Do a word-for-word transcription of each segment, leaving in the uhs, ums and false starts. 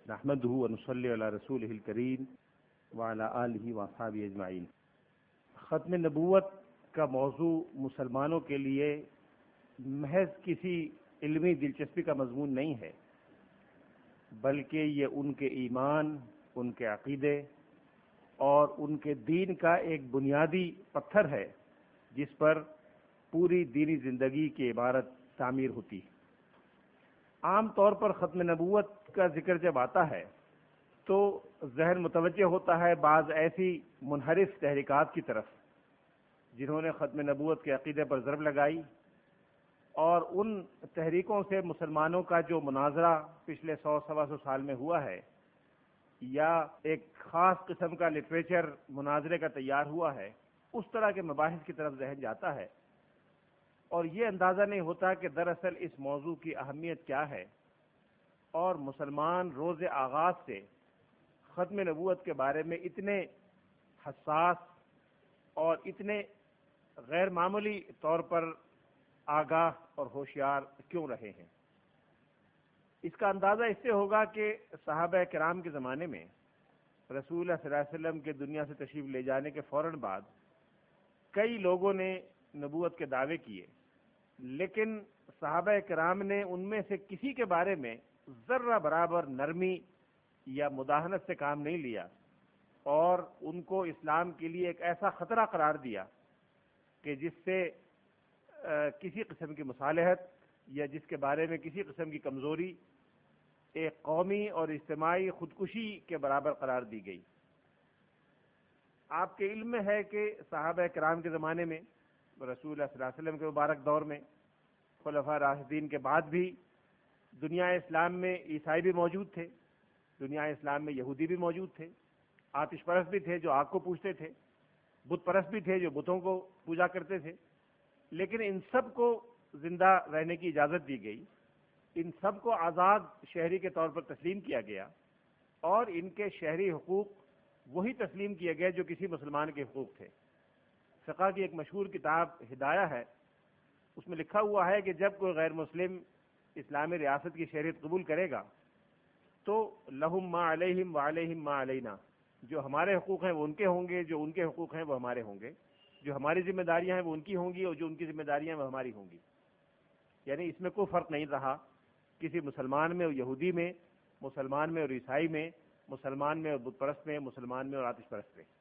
نحمده ونصلي على رسوله الكريم وعلى آلہ واصحابہ اجمعین۔ ختم نبوت کا موضوع مسلمانوں کے لیے محض کسی علمی دلچسپی کا مضمون نہیں ہے، بلکہ یہ ان کے ایمان، ان کے عقیدے اور ان کے دین کا ایک بنیادی پتھر ہے جس پر پوری دینی زندگی کی عبارت تعمیر ہوتی ہے۔ عام طور پر ختم نبوت کا ذکر جب آتا ہے تو ذہن متوجہ ہوتا ہے بعض ایسی منحرف تحریکات کی طرف جنہوں نے ختم نبوت کے عقیدے پر ضرب لگائی، اور ان تحریکوں سے مسلمانوں کا جو مناظرہ پچھلے سو سوا سو سال میں ہوا ہے، یا ایک خاص قسم کا لٹریچر مناظرے کا تیار ہوا ہے، اس طرح کے مباحث کی طرف ذہن جاتا ہے، اور یہ اندازہ نہیں ہوتا کہ دراصل اس موضوع کی اہمیت کیا ہے، اور مسلمان روز آغاز سے ختم نبوت کے بارے میں اتنے حساس اور اتنے غیر معمولی طور پر آگاہ اور ہوشیار کیوں رہے ہیں۔ اس کا اندازہ اس سے ہوگا کہ صحابہ کرام کے زمانے میں رسول اللہ صلی اللہ علیہ وسلم کے دنیا سے تشریف لے جانے کے فوراً بعد کئی لوگوں نے نبوت کے دعوے کیے، لیکن صحابہ کرام نے ان میں سے کسی کے بارے میں ذرہ برابر نرمی یا مداہنت سے کام نہیں لیا، اور ان کو اسلام کے لیے ایک ایسا خطرہ قرار دیا کہ جس سے کسی قسم کی مصالحت یا جس کے بارے میں کسی قسم کی کمزوری ایک قومی اور اجتماعی خودکشی کے برابر قرار دی گئی۔ آپ کے علم میں ہے کہ صحابہ کرام کے زمانے میں رسول اللہ صلی اللہ علیہ وسلم کے مبارک دور میں خلفاء راشدین کے بعد بھی دنیا اسلام میں عیسائی بھی موجود تھے، دنیا اسلام میں یہودی بھی موجود تھے، آتش پرست بھی تھے جو آگ کو پوجتے تھے، بت پرست بھی تھے جو بتوں کو پوجا کرتے تھے، لیکن ان سب کو زندہ رہنے کی اجازت دی گئی، ان سب کو آزاد شہری کے طور پر تسلیم کیا گیا، اور ان کے شہری حقوق وہی تسلیم کیے گئے جو کسی مسلمان کے حقوق تھے۔ فقہ کی ایک مشہور کتاب ہدایہ ہے، اس میں لکھا ہوا ہے کہ جب کوئی غیر مسلم اسلامی ریاست کی شہریت قبول کرے گا تو لہم ما علیہم وعلیہم ما علینا، جو ہمارے حقوق ہیں وہ ان کے ہوں گے، جو ان کے حقوق ہیں وہ ہمارے ہوں گے، جو ہماری ذمہ داریاں ہیں وہ ان کی ہوں گی، اور جو ان کی ذمہ داریاں ہیں وہ ہماری ہوں گی۔ یعنی اس میں کوئی فرق نہیں رہا کسی مسلمان میں اور یہودی میں، مسلمان میں اور عیسائی میں، مسلمان میں اور بت پرست میں، مسلمان میں اور آتش پرست میں۔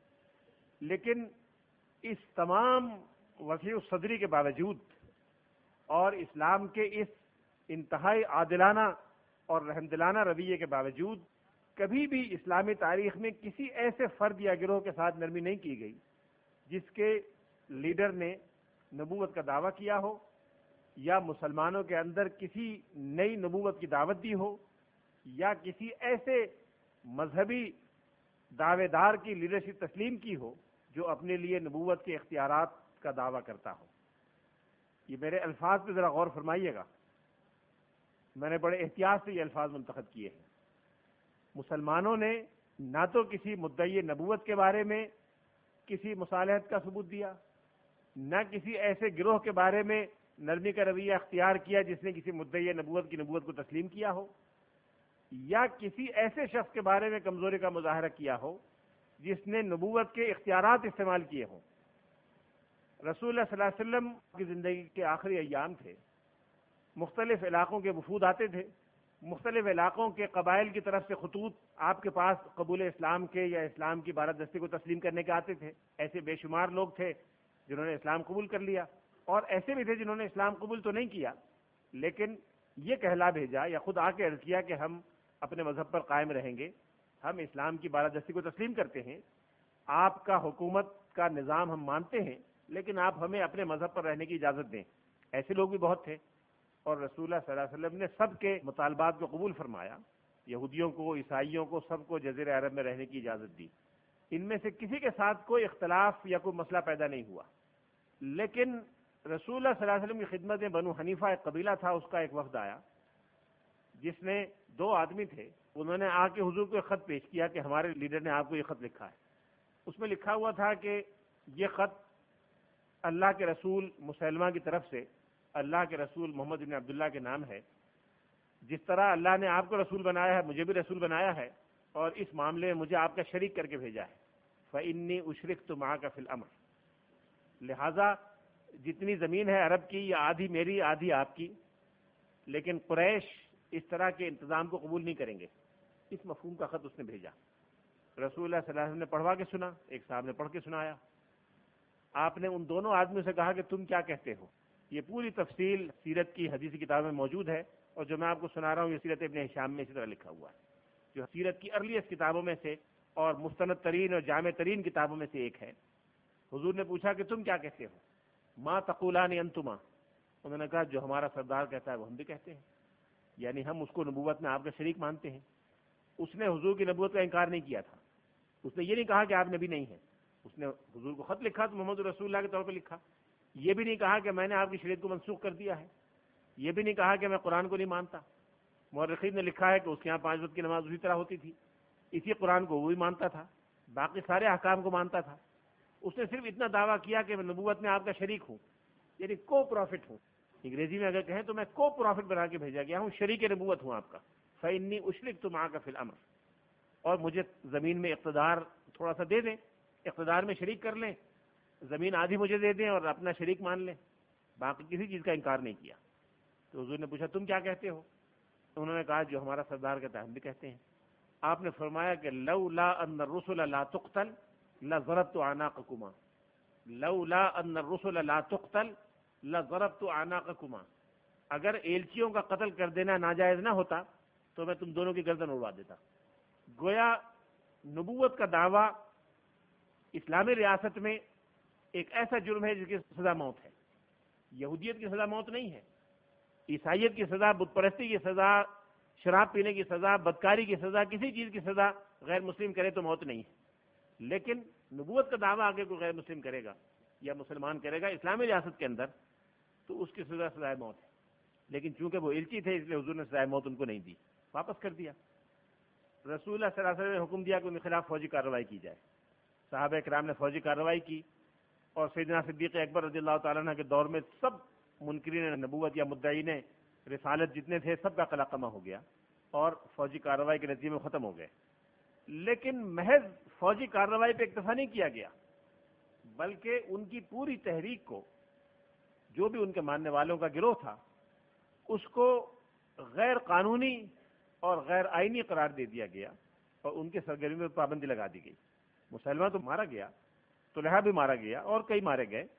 لیکن اس تمام وسیع الصدری کے باوجود اور اسلام کے اس انتہائی عادلانہ اور رحمدلانہ رویے کے باوجود کبھی بھی اسلامی تاریخ میں کسی ایسے فرد یا گروہ کے ساتھ نرمی نہیں کی گئی جس کے لیڈر نے نبوت کا دعویٰ کیا ہو، یا مسلمانوں کے اندر کسی نئی نبوت کی دعوت دی ہو، یا کسی ایسے مذہبی دعوے دار کی لیڈرشپ تسلیم کی ہو جو اپنے لیے نبوت کے اختیارات کا دعویٰ کرتا ہو۔ یہ میرے الفاظ پہ ذرا غور فرمائیے گا، میں نے بڑے احتیاط سے یہ الفاظ منتخب کیے ہیں۔ مسلمانوں نے نہ تو کسی مدعی نبوت کے بارے میں کسی مصالحت کا ثبوت دیا، نہ کسی ایسے گروہ کے بارے میں نرمی کا رویہ اختیار کیا جس نے کسی مدعی نبوت کی نبوت کو تسلیم کیا ہو، یا کسی ایسے شخص کے بارے میں کمزوری کا مظاہرہ کیا ہو جس نے نبوت کے اختیارات استعمال کیے ہوں۔ رسول اللہ صلی اللہ علیہ وسلم کی زندگی کے آخری ایام تھے، مختلف علاقوں کے وفود آتے تھے، مختلف علاقوں کے قبائل کی طرف سے خطوط آپ کے پاس قبول اسلام کے یا اسلام کی بالادستی کو تسلیم کرنے کے آتے تھے۔ ایسے بے شمار لوگ تھے جنہوں نے اسلام قبول کر لیا، اور ایسے بھی تھے جنہوں نے اسلام قبول تو نہیں کیا لیکن یہ کہلا بھیجا یا خود آ کے عرض کیا کہ ہم اپنے مذہب پر قائم رہیں گے، ہم اسلام کی بالادستی کو تسلیم کرتے ہیں، آپ کا حکومت کا نظام ہم مانتے ہیں، لیکن آپ ہمیں اپنے مذہب پر رہنے کی اجازت دیں۔ ایسے لوگ بھی بہت تھے، اور رسول اللہ صلی اللہ علیہ وسلم نے سب کے مطالبات کو قبول فرمایا، یہودیوں کو، عیسائیوں کو، سب کو جزیرہ عرب میں رہنے کی اجازت دی۔ ان میں سے کسی کے ساتھ کوئی اختلاف یا کوئی مسئلہ پیدا نہیں ہوا، لیکن رسول اللہ صلی اللہ علیہ وسلم کی خدمت میں بنو حنیفہ ایک قبیلہ تھا، اس کا ایک وفد آیا جس میں دو آدمی تھے، انہوں نے آ کے حضور کو ایک خط پیش کیا کہ ہمارے لیڈر نے آپ کو یہ خط لکھا ہے۔ اس میں لکھا ہوا تھا کہ یہ خط اللہ کے رسول مسلمہ کی طرف سے، اللہ کے رسول محمد بن عبداللہ کے نام ہے، جس طرح اللہ نے آپ کو رسول بنایا ہے مجھے بھی رسول بنایا ہے، اور اس معاملے میں مجھے آپ کا شریک کر کے بھیجا ہے۔ فَإِنِّي أُشْرِكْتُ مَعَكَ فِي الْأَمْرِ، لہذا جتنی زمین ہے عرب کی، یہ آدھی میری آدھی آپ کی، لیکن قریش اس طرح کے انتظام کو قبول نہیں کریں گے۔ اس مفہوم کا خط اس نے بھیجا۔ رسول اللہ صلی اللہ علیہ وسلم نے پڑھوا کے سنا، ایک صاحب نے پڑھ کے سنایا۔ آپ نے ان دونوں آدمیوں سے کہا کہ تم کیا کہتے ہو؟ یہ پوری تفصیل سیرت کی حدیثی کتاب میں موجود ہے، اور جو میں آپ کو سنا رہا ہوں یہ سیرت ابن ہشام میں اسی طرح لکھا ہوا ہے، جو سیرت کی ارلیسٹ کتابوں میں سے اور مستند ترین اور جامع ترین کتابوں میں سے ایک ہے۔ حضور نے پوچھا کہ تم کیا کہتے ہو؟ ما تقولان انتما، انہوں نے کہا جو ہمارا سردار کہتا ہے وہ ہم بھی کہتے ہیں، یعنی ہم اس کو نبوت میں آپ کا شریک مانتے ہیں۔ اس نے حضور کی نبوت کا انکار نہیں کیا تھا، اس نے یہ نہیں کہا کہ آپ نبی نہیں ہیں، اس نے حضور کو خط لکھا تو محمد رسول اللہ کے طور پہ لکھا، یہ بھی نہیں کہا کہ میں نے آپ کی شریعت کو منسوخ کر دیا ہے، یہ بھی نہیں کہا کہ میں قرآن کو نہیں مانتا۔ مورخین نے لکھا ہے کہ اس کے یہاں پانچ وقت کی نماز اسی طرح ہوتی تھی، اسی قرآن کو وہ بھی مانتا تھا، باقی سارے احکام کو مانتا تھا۔ اس نے صرف اتنا دعویٰ کیا کہ میں نبوت میں آپ کا شریک ہوں، یعنی کو پروفٹ ہوں، انگریزی میں اگر کہیں تو میں کو پروفٹ بنا کے بھیجا گیا ہوں، شریک نبوت ہوں آپ کا۔ فَإِنِّي أُشْرِكْتُ مَعَكَ فِي الْأَمْرِ، اور مجھے زمین میں اقتدار تھوڑا سا دے دیں، اقتدار میں شریک کر لیں، زمین آدھی مجھے دے دیں اور اپنا شریک مان لیں، باقی کسی چیز کا انکار نہیں کیا۔ تو حضور نے پوچھا تم کیا کہتے ہو؟ انہوں نے کہا جو ہمارا سردار کہتا ہے ہم بھی کہتے ہیں۔ آپ نے فرمایا کہ لولا ان الرسل لا تقتل لضربت اعناقكما، لولا ان الرسل لا تقتل لضربت اعناقكما، اگر ایلچیوں کا قتل کر دینا ناجائز نہ ہوتا تو میں تم دونوں کی گردن اڑوا دیتا۔ گویا نبوت کا دعویٰ اسلامی ریاست میں ایک ایسا جرم ہے جس کی سزا موت ہے۔ یہودیت کی سزا موت نہیں ہے، عیسائیت کی سزا، بت پرستی کی سزا، شراب پینے کی سزا، بدکاری کی سزا، کسی چیز کی سزا غیر مسلم کرے تو موت نہیں ہے، لیکن نبوت کا دعویٰ آگے کوئی غیر مسلم کرے گا یا مسلمان کرے گا اسلامی ریاست کے اندر تو اس کی سزا سزائے موت ہے، لیکن چونکہ وہ الچی تھے اس لیے حضور نے سزائے موت ان کو نہیں دی، واپس کر دیا۔ رسول اللہ صلی اللہ علیہ وسلم نے حکم دیا کہ ان کے خلاف فوجی کارروائی کی جائے۔ صحابہ کرام نے فوجی کارروائی کی، اور سیدنا صدیق اکبر رضی اللہ تعالیٰ عنہ کے دور میں سب منکرین نبوت یا مدعین رسالت جتنے تھے سب کا قلقمہ ہو گیا، اور فوجی کارروائی کے نتیجے میں ختم ہو گئے۔ لیکن محض فوجی کارروائی پہ اکتفا نہیں کیا گیا، بلکہ ان کی پوری تحریک کو، جو بھی ان کے ماننے والوں کا گروہ تھا، اس کو غیر قانونی اور غیر آئینی قرار دے دیا گیا، اور ان کے سرگرمیوں پر پابندی لگا دی گئی۔ مسلمہ تو مارا گیا، طلحہ بھی مارا گیا، اور کئی مارے گئے،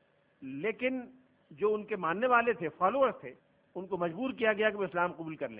لیکن جو ان کے ماننے والے تھے، فالوور تھے، ان کو مجبور کیا گیا کہ وہ اسلام قبول کر لیں۔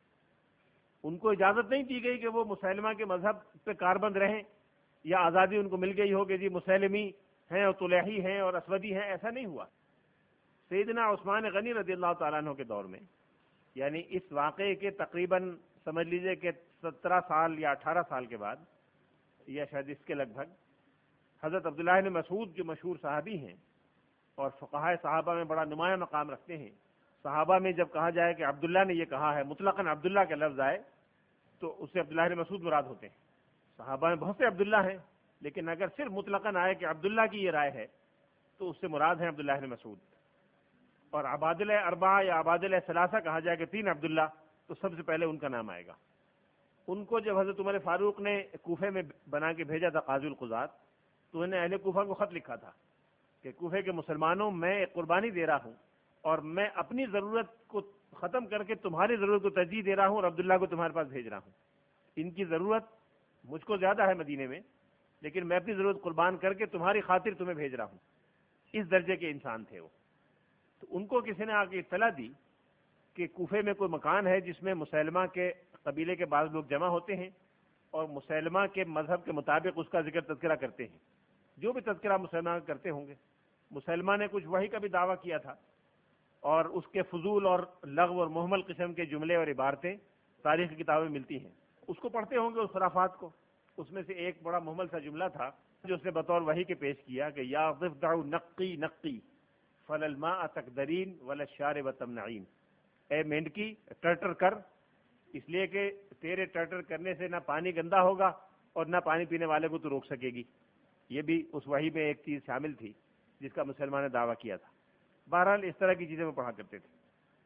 ان کو اجازت نہیں دی گئی کہ وہ مسلمہ کے مذہب پہ کاربند رہیں، یا آزادی ان کو مل گئی ہو کہ جی مسلمی ہیں اور طلحی ہیں اور اسودی ہیں، ایسا نہیں ہوا۔ سیدنا عثمان غنی رضی اللہ تعالیٰ عنہ کے دور میں، یعنی اس واقعے کے تقریباً سمجھ لیجئے کہ سترہ سال یا اٹھارہ سال کے بعد، یا شاید اس کے لگ بھگ، حضرت عبداللہ بن مسعود جو مشہور صحابی ہیں اور فقہائے صحابہ میں بڑا نمایاں مقام رکھتے ہیں، صحابہ میں جب کہا جائے کہ عبداللہ نے یہ کہا ہے، مطلقاً عبداللہ کا لفظ آئے تو اس سے عبداللہ بن مسعود مراد ہوتے ہیں۔ صحابہ میں بہت سے عبداللہ ہیں، لیکن اگر صرف مطلقاً آئے کہ عبداللہ کی یہ رائے ہے تو اس سے مراد ہے عبداللہ بن مسعود۔ اور عبادلہ اربعہ یا عبادلہ ثلاثہ کہا جائے کہ تین عبداللہ، تو سب سے پہلے ان کا نام آئے گا۔ ان کو جب حضرت عمر فاروق نے کوفے میں بنا کے بھیجا تھا قاضی القضات، تو انہوں نے اہل کوفہ کو خط لکھا تھا کہ کوفے کے مسلمانوں، میں ایک قربانی دے رہا ہوں، اور میں اپنی ضرورت کو ختم کر کے تمہاری ضرورت کو ترجیح دے رہا ہوں، اور عبداللہ کو تمہارے پاس بھیج رہا ہوں۔ ان کی ضرورت مجھ کو زیادہ ہے مدینے میں، لیکن میں اپنی ضرورت قربان کر کے تمہاری خاطر تمہیں بھیج رہا ہوں۔ اس درجے کے انسان تھے وہ۔ تو ان کو کسی نے آ کے اطلاع دی کہ کوفے میں کوئی مکان ہے جس میں مسلمہ کے قبیلے کے بعض لوگ جمع ہوتے ہیں، اور مسلمہ کے مذہب کے مطابق اس کا ذکر تذکرہ کرتے ہیں، جو بھی تذکرہ مسلمہ کرتے ہوں گے۔ مسلمہ نے کچھ وحی کا بھی دعویٰ کیا تھا، اور اس کے فضول اور لغو اور محمل قسم کے جملے اور عبارتیں تاریخ کی کتابیں ملتی ہیں، اس کو پڑھتے ہوں گے اس خرافات کو۔ اس میں سے ایک بڑا محمل سا جملہ تھا جو اس نے بطور وحی کے پیش کیا کہ یا ضفدع نقی نقی فللماء تقدرین وللشارب تمنعین، اے مینڈکی ٹرٹر کر، اس لیے کہ تیرے ٹرٹر کرنے سے نہ پانی گندا ہوگا اور نہ پانی پینے والے کو تو روک سکے گی۔ یہ بھی اس وحی میں ایک چیز شامل تھی جس کا مسلمان نے دعویٰ کیا تھا۔ بہرحال اس طرح کی چیزیں وہ پڑھا کرتے تھے۔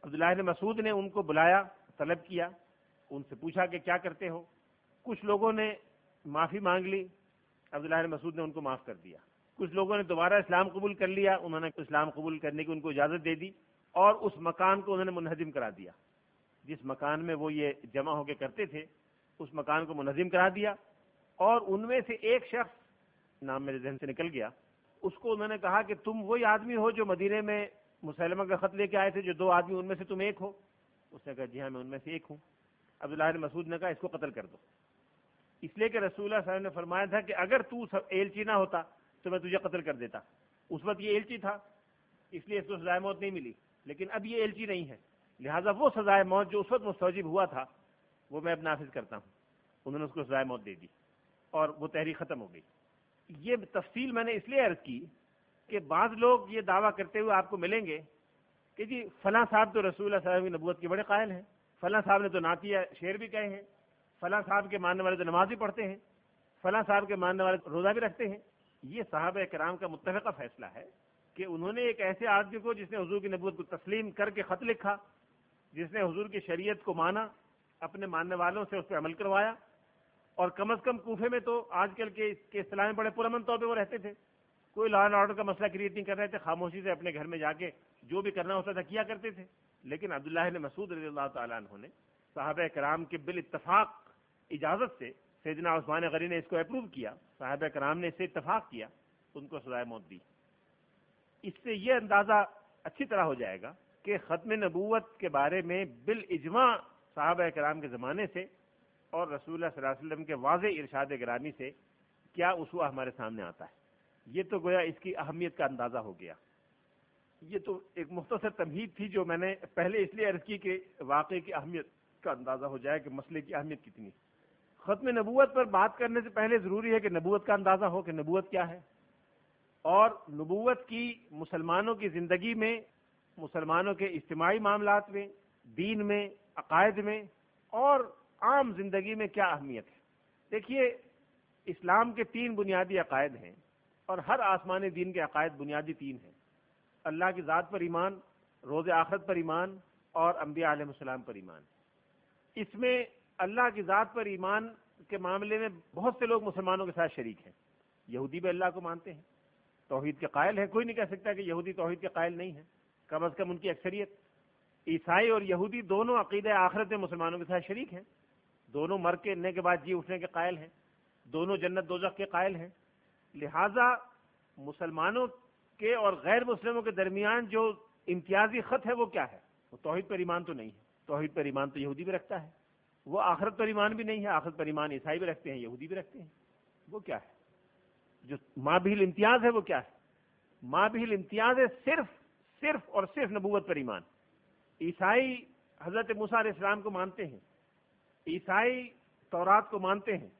عبداللہ بن مسعود نے ان کو بلایا، طلب کیا، ان سے پوچھا کہ کیا کرتے ہو؟ کچھ لوگوں نے معافی مانگ لی، عبداللہ بن مسعود نے ان کو معاف کر دیا۔ کچھ لوگوں نے دوبارہ اسلام قبول کر لیا، انہوں نے اسلام قبول کرنے کی ان کو اجازت دے دی، اور اس مکان کو انہوں نے منہدم کرا دیا۔ جس مکان میں وہ یہ جمع ہو کے کرتے تھے اس مکان کو منہدم کرا دیا، اور ان میں سے ایک شخص، نام میرے ذہن سے نکل گیا، اس کو انہوں نے کہا کہ تم وہی آدمی ہو جو مدینے میں مسلمہ کا خط لے کے آئے تھے، جو دو آدمی ان میں سے تم ایک ہو؟ اس نے کہا جی ہاں میں ان میں سے ایک ہوں۔ عبداللہ بن مسعود نے کہا اس کو قتل کر دو، اس لیے کہ رسول اللہ صلی اللہ علیہ وسلم نے فرمایا تھا کہ اگر تو ایلچی نہ ہوتا تو میں تجھے قتل کر دیتا۔ اس وقت یہ ایلچی تھا، اس لیے اس کو سزائے موت نہیں ملی، لیکن اب یہ ایلچی نہیں ہے، لہٰذا وہ سزائے موت جو اس وقت مستوجب ہوا تھا وہ میں اب نافذ کرتا ہوں۔ انہوں نے اس کو سزائے موت دے دی اور وہ تحریک ختم ہو گئی۔ یہ تفصیل میں نے اس لیے عرض کی کہ بعض لوگ یہ دعویٰ کرتے ہوئے آپ کو ملیں گے کہ جی فلاں صاحب تو رسول اللہ صلی اللہ علیہ وسلم کی نبوت کے بڑے قائل ہیں، فلاں صاحب نے تو نعتیہ شعر بھی کہے ہیں، فلاں صاحب کے ماننے والے تو نماز بھی پڑھتے ہیں، فلاں صاحب کے ماننے والے روزہ بھی رکھتے ہیں۔ یہ صحابہ کرام کا متفقہ فیصلہ ہے کہ انہوں نے ایک ایسے آدمی کو جس نے حضور کی نبوت کو تسلیم کر کے خط لکھا، جس نے حضور کی شریعت کو مانا، اپنے ماننے والوں سے اس پہ عمل کروایا، اور کم از کم کوفے میں تو آج کل کے اس کے اصطلاح میں بڑے پرامن طور پہ وہ رہتے تھے، کوئی لا اینڈ آرڈر کا مسئلہ کریٹ نہیں کر رہے تھے، خاموشی سے اپنے گھر میں جا کے جو بھی کرنا ہوتا تھا کیا کرتے تھے۔ لیکن عبداللہ بن مسعود رضی اللہ تعالیٰ عنہ نے صحابہ کرام کے بالاتفاق اجازت سے، سیدنا عثمان غنی نے اس کو اپروو کیا، صحابہ کرام نے اس سے اتفاق کیا، ان کو سزائے موت دی۔ اس سے یہ اندازہ اچھی طرح ہو جائے گا کہ ختم نبوت کے بارے میں بالاجماع صحابہ کرام کے زمانے سے اور رسول اللہ صلی اللہ علیہ وسلم کے واضح ارشاد گرامی سے کیا اسوہ ہمارے سامنے آتا ہے۔ یہ تو گویا اس کی اہمیت کا اندازہ ہو گیا۔ یہ تو ایک مختصر تمہید تھی جو میں نے پہلے اس لیے عرض کی کہ واقعے کی اہمیت کا اندازہ ہو جائے کہ مسئلے کی اہمیت کتنی۔ ختم نبوت پر بات کرنے سے پہلے ضروری ہے کہ نبوت کا اندازہ ہو کہ نبوت کیا ہے، اور نبوت کی مسلمانوں کی زندگی میں، مسلمانوں کے اجتماعی معاملات میں، دین میں، عقائد میں اور عام زندگی میں کیا اہمیت ہے۔ دیکھیے، اسلام کے تین بنیادی عقائد ہیں، اور ہر آسمانی دین کے عقائد بنیادی تین ہیں: اللہ کی ذات پر ایمان، روز آخرت پر ایمان، اور انبیاء علیہ السلام پر ایمان۔ اس میں اللہ کی ذات پر ایمان کے معاملے میں بہت سے لوگ مسلمانوں کے ساتھ شریک ہیں۔ یہودی بھی اللہ کو مانتے ہیں، توحید کے قائل ہیں، کوئی نہیں کہہ سکتا کہ یہودی توحید کے قائل نہیں ہیں، کم از کم ان کی اکثریت۔ عیسائی اور یہودی دونوں عقیدہ آخرت میں مسلمانوں کے ساتھ شریک ہیں، دونوں مر کے کے بعد جی اٹھنے کے قائل ہیں، دونوں جنت دوزخ کے قائل ہیں۔ لہذا مسلمانوں کے اور غیر مسلموں کے درمیان جو امتیازی خط ہے وہ کیا ہے؟ وہ توحید پر ایمان تو نہیں ہے۔ توحید پر ایمان تو یہودی بھی رکھتا ہے، وہ آخرت پر ایمان بھی نہیں ہے، آخرت پر ایمان عیسائی بھی رکھتے ہیں، یہودی بھی رکھتے ہیں۔ وہ کیا ہے جو مابیل امتیاز ہے؟ وہ کیا ہے؟ مابیل امتیاز ہے صرف صرف اور صرف نبوت پر ایمان۔ عیسائی حضرت موسیٰ علیہ السلام کو مانتے ہیں، عیسائی تورات کو مانتے ہیں،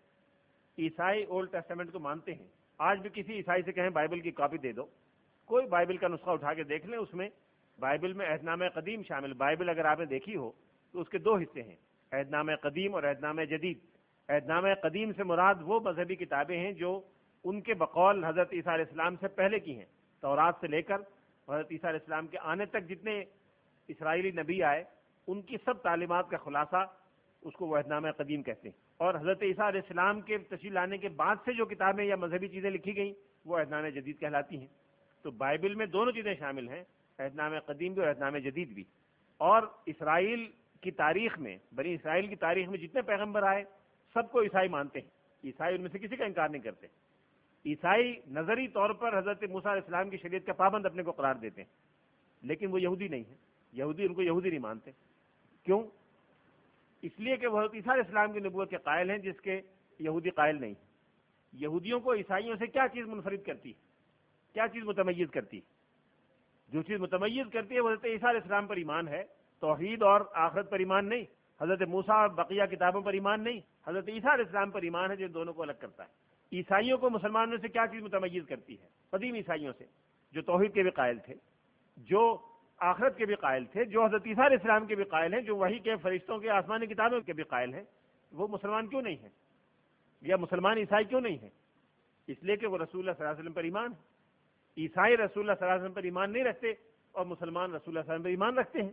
عیسائی اولڈ ٹیسٹمنٹ کو مانتے ہیں۔ آج بھی کسی عیسائی سے کہیں بائبل کی کاپی دے دو، کوئی بائبل کا نسخہ اٹھا کے دیکھ لیں، اس میں بائبل میں عہد نامہ قدیم شامل۔ بائبل اگر آپ نے دیکھی ہو تو اس کے دو حصے ہیں، عہد نامہ قدیم اور عہد نامہ جدید۔ عہد نامہ قدیم سے مراد وہ مذہبی کتابیں ہیں جو ان کے بقول حضرت عیسیٰ علیہ السلام سے پہلے کی ہیں، تورات سے لے کر حضرت عیسیٰ علیہ السلام کے آنے تک جتنے اسرائیلی نبی آئے ان کی سب تعلیمات کا خلاصہ، اس کو وہ عہد نامہ قدیم کہتے ہیں۔ اور حضرت عیسیٰ علیہ السلام کے تشریف لانے کے بعد سے جو کتابیں یا مذہبی چیزیں لکھی گئیں وہ عہد نامہ جدید کہلاتی ہیں۔ تو بائبل میں دونوں چیزیں شامل ہیں، عہد نامہ قدیم بھی اور عہد نامہ جدید بھی۔ اور اسرائیل کی تاریخ میں، بنی اسرائیل کی تاریخ میں جتنے پیغمبر آئے سب کو عیسائی مانتے ہیں، عیسائی ان میں سے کسی کا انکار نہیں کرتے۔ عیسائی نظری طور پر حضرت موسیٰ علیہ السلام کی شریعت کا پابند اپنے کو قرار دیتے ہیں، لیکن وہ یہودی نہیں ہے، یہودی ان کو یہودی نہیں مانتے۔ کیوں؟ اس لیے کہ وہ حضرت عیسیٰ علیہ السلام کی نبوت کے قائل ہیں، جس کے یہودی قائل نہیں۔ یہودیوں کو عیسائیوں سے کیا چیز منفرد کرتی ہے؟ کیا چیز متمیز کرتی ہے؟ جو چیز متمیز کرتی ہے وہ حضرت عیسیٰ علیہ السلام پر ایمان ہے، توحید اور آخرت پر ایمان نہیں، حضرت موسیٰ اور بقیہ کتابوں پر ایمان نہیں، حضرت عیسیٰ علیہ السلام پر ایمان ہے، جو دونوں کو الگ کرتا ہے۔ عیسائیوں کو مسلمانوں سے کیا چیز متمیز کرتی ہے؟ قدیم عیسائیوں سے، جو توحید کے بھی قائل تھے، جو آخرت کے بھی قائل تھے، جو حضرت عیسیٰ علیہ السلام کے بھی قائل ہیں، جو وحی کے، فرشتوں کے، آسمانی کتابوں کے بھی قائل ہیں، وہ مسلمان کیوں نہیں ہیں؟ یا مسلمان عیسائی کیوں نہیں ہیں؟ اس لیے کہ وہ رسول اللہ صلی اللہ علیہ وسلم پر ایمان ہے۔ عیسائی رسول اللہ صلی اللہ علیہ وسلم پر ایمان نہیں رکھتے، اور مسلمان رسول اللہ صلی اللہ علیہ وسلم پر ایمان رکھتے ہیں۔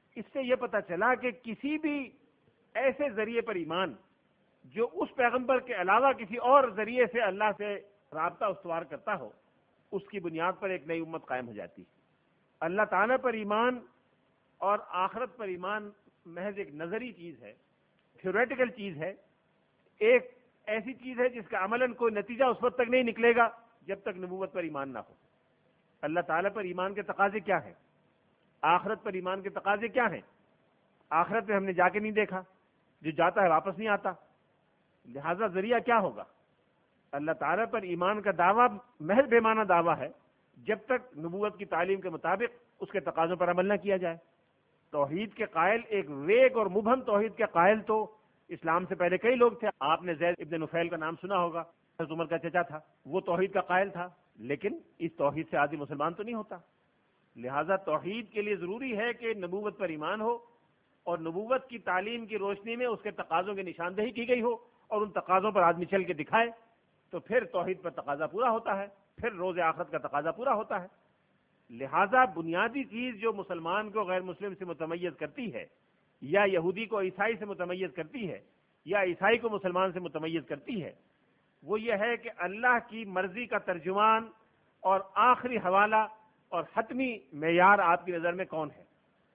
اس سے یہ پتہ چلا کہ کسی بھی ایسے ذریعے پر ایمان جو اس پیغمبر کے علاوہ کسی اور ذریعے سے اللہ سے رابطہ استوار کرتا ہو، اس کی بنیاد پر ایک نئی امت قائم ہو جاتی ہے۔ اللہ تعالیٰ پر ایمان اور آخرت پر ایمان محض ایک نظری چیز ہے، تھیوریٹیکل چیز ہے، ایک ایسی چیز ہے جس کا عملاً کوئی نتیجہ اس وقت تک نہیں نکلے گا جب تک نبوت پر ایمان نہ ہو۔ اللہ تعالیٰ پر ایمان کے تقاضے کیا ہیں؟ آخرت پر ایمان کے تقاضے کیا ہیں؟ آخرت میں ہم نے جا کے نہیں دیکھا، جو جاتا ہے واپس نہیں آتا، لہذا ذریعہ کیا ہوگا؟ اللہ تعالیٰ پر ایمان کا دعویٰ محض بے معنی دعویٰ ہے جب تک نبوت کی تعلیم کے مطابق اس کے تقاضوں پر عمل نہ کیا جائے۔ توحید کے قائل، ایک ویگ اور مبہم توحید کے قائل تو اسلام سے پہلے کئی لوگ تھے۔ آپ نے زید ابن نفیل کا نام سنا ہوگا، حضرت عمر کا چچا تھا، وہ توحید کا قائل تھا، لیکن اس توحید سے آدمی مسلمان تو نہیں ہوتا۔ لہذا توحید کے لیے ضروری ہے کہ نبوت پر ایمان ہو اور نبوت کی تعلیم کی روشنی میں اس کے تقاضوں کی نشاندہی کی گئی ہو اور ان تقاضوں پر آدمی چل کے دکھائے، تو پھر توحید پر تقاضا پورا ہوتا ہے، پھر روز آخرت کا تقاضا پورا ہوتا ہے۔ لہذا بنیادی چیز جو مسلمان کو غیر مسلم سے متمیز کرتی ہے، یا یہودی کو عیسائی سے متمیز کرتی ہے، یا عیسائی کو مسلمان سے متمیز کرتی ہے، وہ یہ ہے کہ اللہ کی مرضی کا ترجمان اور آخری حوالہ اور حتمی معیار آپ کی نظر میں کون ہے؟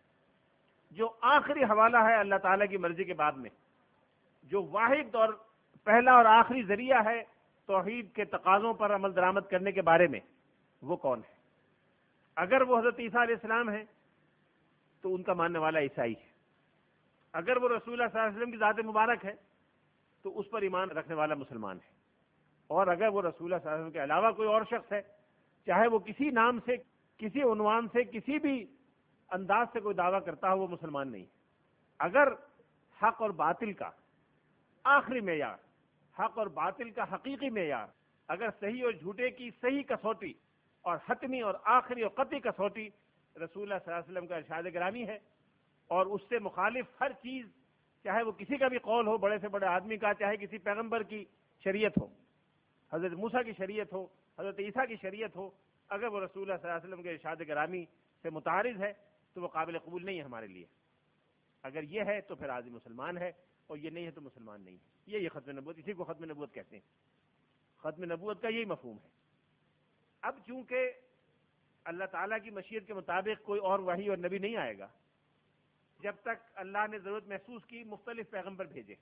جو آخری حوالہ ہے اللہ تعالیٰ کی مرضی کے بعد میں، جو واحد اور پہلا اور آخری ذریعہ ہے توحید کے تقاضوں پر عمل درآمد کرنے کے بارے میں، وہ کون ہے؟ اگر وہ حضرت عیسیٰ علیہ السلام ہیں تو ان کا ماننے والا عیسائی ہے، اگر وہ رسول اللہ صلی اللہ علیہ وسلم کی ذات مبارک ہے تو اس پر ایمان رکھنے والا مسلمان ہے، اور اگر وہ رسول اللہ صلی اللہ علیہ وسلم کے علاوہ کوئی اور شخص ہے، چاہے وہ کسی نام سے، کسی عنوان سے، کسی بھی انداز سے کوئی دعویٰ کرتا ہو، وہ مسلمان نہیں ہے۔ اگر حق اور باطل کا آخری معیار، حق اور باطل کا حقیقی معیار، اگر صحیح اور جھوٹے کی صحیح کسوٹی اور حتمی اور آخری اور قطعی کسوٹی رسول اللہ صلی اللہ علیہ وسلم کا ارشاد گرامی ہے، اور اس سے مخالف ہر چیز، چاہے وہ کسی کا بھی قول ہو، بڑے سے بڑے آدمی کا، چاہے کسی پیغمبر کی شریعت ہو، حضرت موسیٰ کی شریعت ہو، حضرت عیسیٰ کی شریعت ہو، اگر وہ رسول اللہ صلی اللہ علیہ وسلم کے ارشاد گرامی سے متعارض ہے تو وہ قابل قبول نہیں ہے ہمارے لیے۔ اگر یہ ہے تو پھر آدمی مسلمان ہے، اور یہ نہیں ہے تو مسلمان نہیں ہے۔ یہ یہ ختم نبوت، اسی کو ختم نبوت کہتے ہیں۔ ختم نبوت کا یہی مفہوم ہے۔ اب چونکہ اللہ تعالیٰ کی مشیت کے مطابق کوئی اور وحی اور نبی نہیں آئے گا جب تک اللہ نے ضرورت محسوس کی مختلف پیغمبر بھیجے۔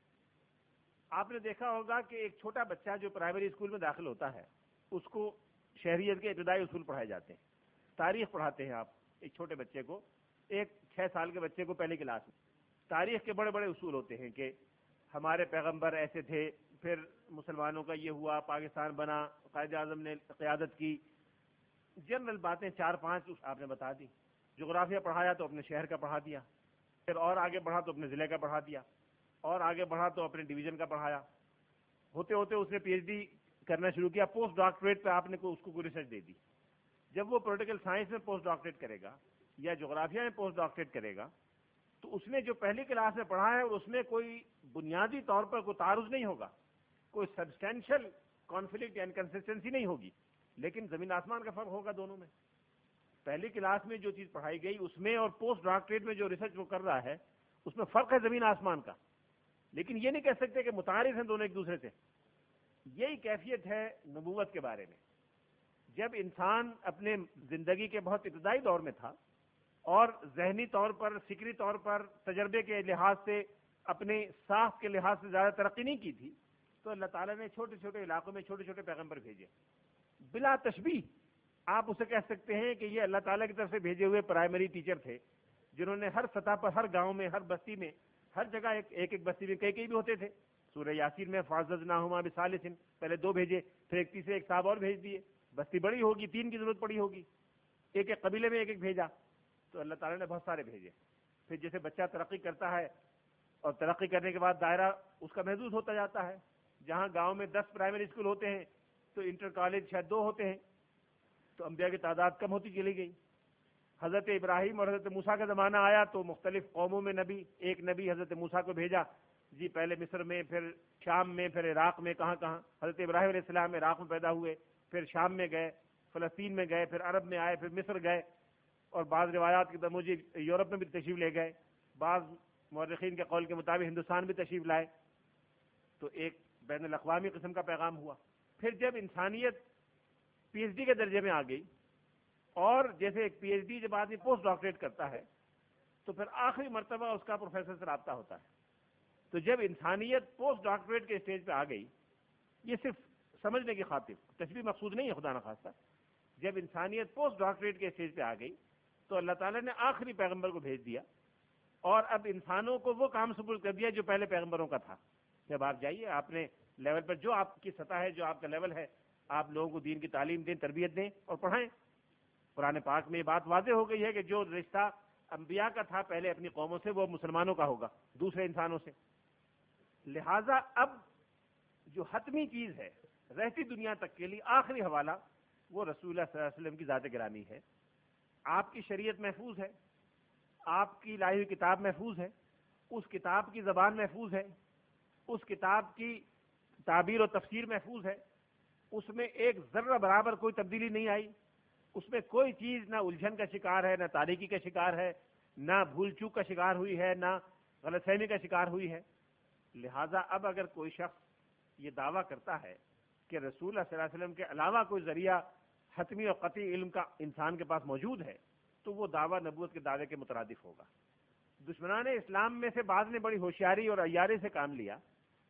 آپ نے دیکھا ہوگا کہ ایک چھوٹا بچہ جو پرائمری اسکول میں داخل ہوتا ہے، اس کو شہریت کے ابتدائی اصول پڑھائے جاتے ہیں، تاریخ پڑھاتے ہیں آپ ایک چھوٹے بچے کو، ایک چھ سال کے بچے کو پہلی کلاس میں تاریخ کے بڑے بڑے اصول ہوتے ہیں کہ ہمارے پیغمبر ایسے تھے، پھر مسلمانوں کا یہ ہوا، پاکستان بنا، قائد اعظم نے قیادت کی، جنرل باتیں چار پانچ آپ نے بتا دی۔ جغرافیہ پڑھایا تو اپنے شہر کا پڑھا دیا، پھر اور آگے بڑھا تو اپنے ضلع کا پڑھا دیا، اور آگے بڑھا تو اپنے ڈویژن کا پڑھایا۔ ہوتے ہوتے اس نے پی ایچ ڈی کرنا شروع کیا، پوسٹ ڈاکٹریٹ پہ آپ نے کو اس کو کوئی ریسرچ دے دی۔ جب وہ پولیٹیکل سائنس میں پوسٹ ڈاکٹریٹ کرے گا یا جغرافیہ میں پوسٹ ڈاکٹریٹ کرے گا تو اس نے جو پہلی کلاس میں پڑھا ہے اس میں کوئی بنیادی طور پر کوئی تعارض نہیں ہوگا، کوئی سبسٹینشل کانفلکٹ یا انکنسسٹنسی نہیں ہوگی، لیکن زمین آسمان کا فرق ہوگا دونوں میں۔ پہلی کلاس میں جو چیز پڑھائی گئی اس میں اور پوسٹ ڈاکٹریٹ میں جو ریسرچ وہ کر رہا ہے اس میں فرق ہے زمین آسمان کا، لیکن یہ نہیں کہہ سکتے کہ متعارض ہیں دونوں ایک دوسرے سے۔ یہی کیفیت ہے نبوت کے بارے میں۔ جب انسان اپنے زندگی کے بہت ابتدائی دور میں تھا اور ذہنی طور پر، فکری طور پر، تجربے کے لحاظ سے، اپنے ساخت کے لحاظ سے زیادہ ترقی نہیں کی تھی، تو اللہ تعالیٰ نے چھوٹے چھوٹے علاقوں میں چھوٹے چھوٹے پیغمبر بھیجے، بلا تشبیہ۔ آپ اسے کہہ سکتے ہیں کہ یہ اللہ تعالیٰ کی طرف سے بھیجے ہوئے پرائمری ٹیچر تھے، جنہوں نے ہر سطح پر، ہر گاؤں میں، ہر بستی میں، ہر جگہ ایک ایک, ایک بستی میں کئی کئی بھی ہوتے تھے۔ سورہ یاسین میں فَعَزَّزْنَاهُمَا بِثَالِثٍ، پہلے دو بھیجے، پھر ایک تیسرے ایک صاحب اور بھیج دیے، بستی بڑی ہوگی، تین کی ضرورت پڑی ہوگی، ایک ایک قبیلے میں ایک ایک بھیجا، تو اللہ تعالیٰ نے بہت سارے بھیجے۔ پھر جیسے بچہ ترقی کرتا ہے اور ترقی کرنے کے بعد دائرہ اس کا محدود ہوتا جاتا ہے، جہاں گاؤں میں دس پرائمری اسکول ہوتے ہیں تو انٹر کالج شاید دو ہوتے ہیں، تو انبیاء کی تعداد کم ہوتی چلی گئی۔ حضرت ابراہیم اور حضرت موسیٰ کا زمانہ آیا تو مختلف قوموں میں نبی، ایک نبی حضرت موسیٰ کو بھیجا، جی پہلے مصر میں، پھر شام میں، پھر عراق میں، کہاں کہاں۔ حضرت ابراہیم علیہ السلام عراق میں پیدا ہوئے، پھر شام میں گئے، فلسطین میں گئے، پھر عرب میں آئے، پھر مصر گئے۔ اور بعض روایات کے مجھے یورپ میں بھی تشریف لے گئے، بعض مورخین کے قول کے مطابق ہندوستان بھی تشریف لائے، تو ایک بین الاقوامی قسم کا پیغام ہوا۔ پھر جب انسانیت پی ایچ ڈی کے درجے میں آ گئی، اور جیسے ایک پی ایچ ڈی جب آدمی پوسٹ ڈاکٹریٹ کرتا ہے تو پھر آخری مرتبہ اس کا پروفیسر سے رابطہ ہوتا ہے، تو جب انسانیت پوسٹ ڈاکٹریٹ کے اسٹیج پہ آ گئی، یہ صرف سمجھنے کی خاطر تشبیہ مقصود نہیں ہے خدا نخواستہ، جب انسانیت پوسٹ ڈاکٹریٹ کے اسٹیج پہ آ گئی تو اللہ تعالیٰ نے آخری پیغمبر کو بھیج دیا، اور اب انسانوں کو وہ کام سپرد کر دیا جو پہلے پیغمبروں کا تھا۔ جب آپ جائیے، آپ نے لیول پر جو آپ کی سطح ہے، جو آپ کا لیول ہے، آپ لوگوں کو دین کی تعلیم دیں، تربیت دیں اور پڑھائیں۔ قرآن پاک میں یہ بات واضح ہو گئی ہے کہ جو رشتہ انبیاء کا تھا پہلے اپنی قوموں سے، وہ مسلمانوں کا ہوگا دوسرے انسانوں سے۔ لہٰذا اب جو حتمی چیز ہے رہتی دنیا تک کے لیے، آخری حوالہ وہ رسول اللہ صلی اللہ علیہ وسلم کی ذات گرامی ہے۔ آپ کی شریعت محفوظ ہے، آپ کی لائی ہوئی کتاب محفوظ ہے، اس کتاب کی زبان محفوظ ہے، اس کتاب کی تعبیر و تفسیر محفوظ ہے، اس میں ایک ذرہ برابر کوئی تبدیلی نہیں آئی، اس میں کوئی چیز نہ الجھن کا شکار ہے، نہ تاریکی کا شکار ہے، نہ بھول چوک کا شکار ہوئی ہے، نہ غلط فہمی کا شکار ہوئی ہے۔ لہٰذا اب اگر کوئی شخص یہ دعویٰ کرتا ہے کہ رسول اللہ صلی اللہ علیہ وسلم کے علاوہ کوئی ذریعہ حتمی اور قطعی علم کا انسان کے پاس موجود ہے تو وہ دعویٰ نبوت کے دعوے کے مترادف ہوگا۔ دشمنان اسلام میں سے بعض نے بڑی ہوشیاری اور عیاری سے کام لیا،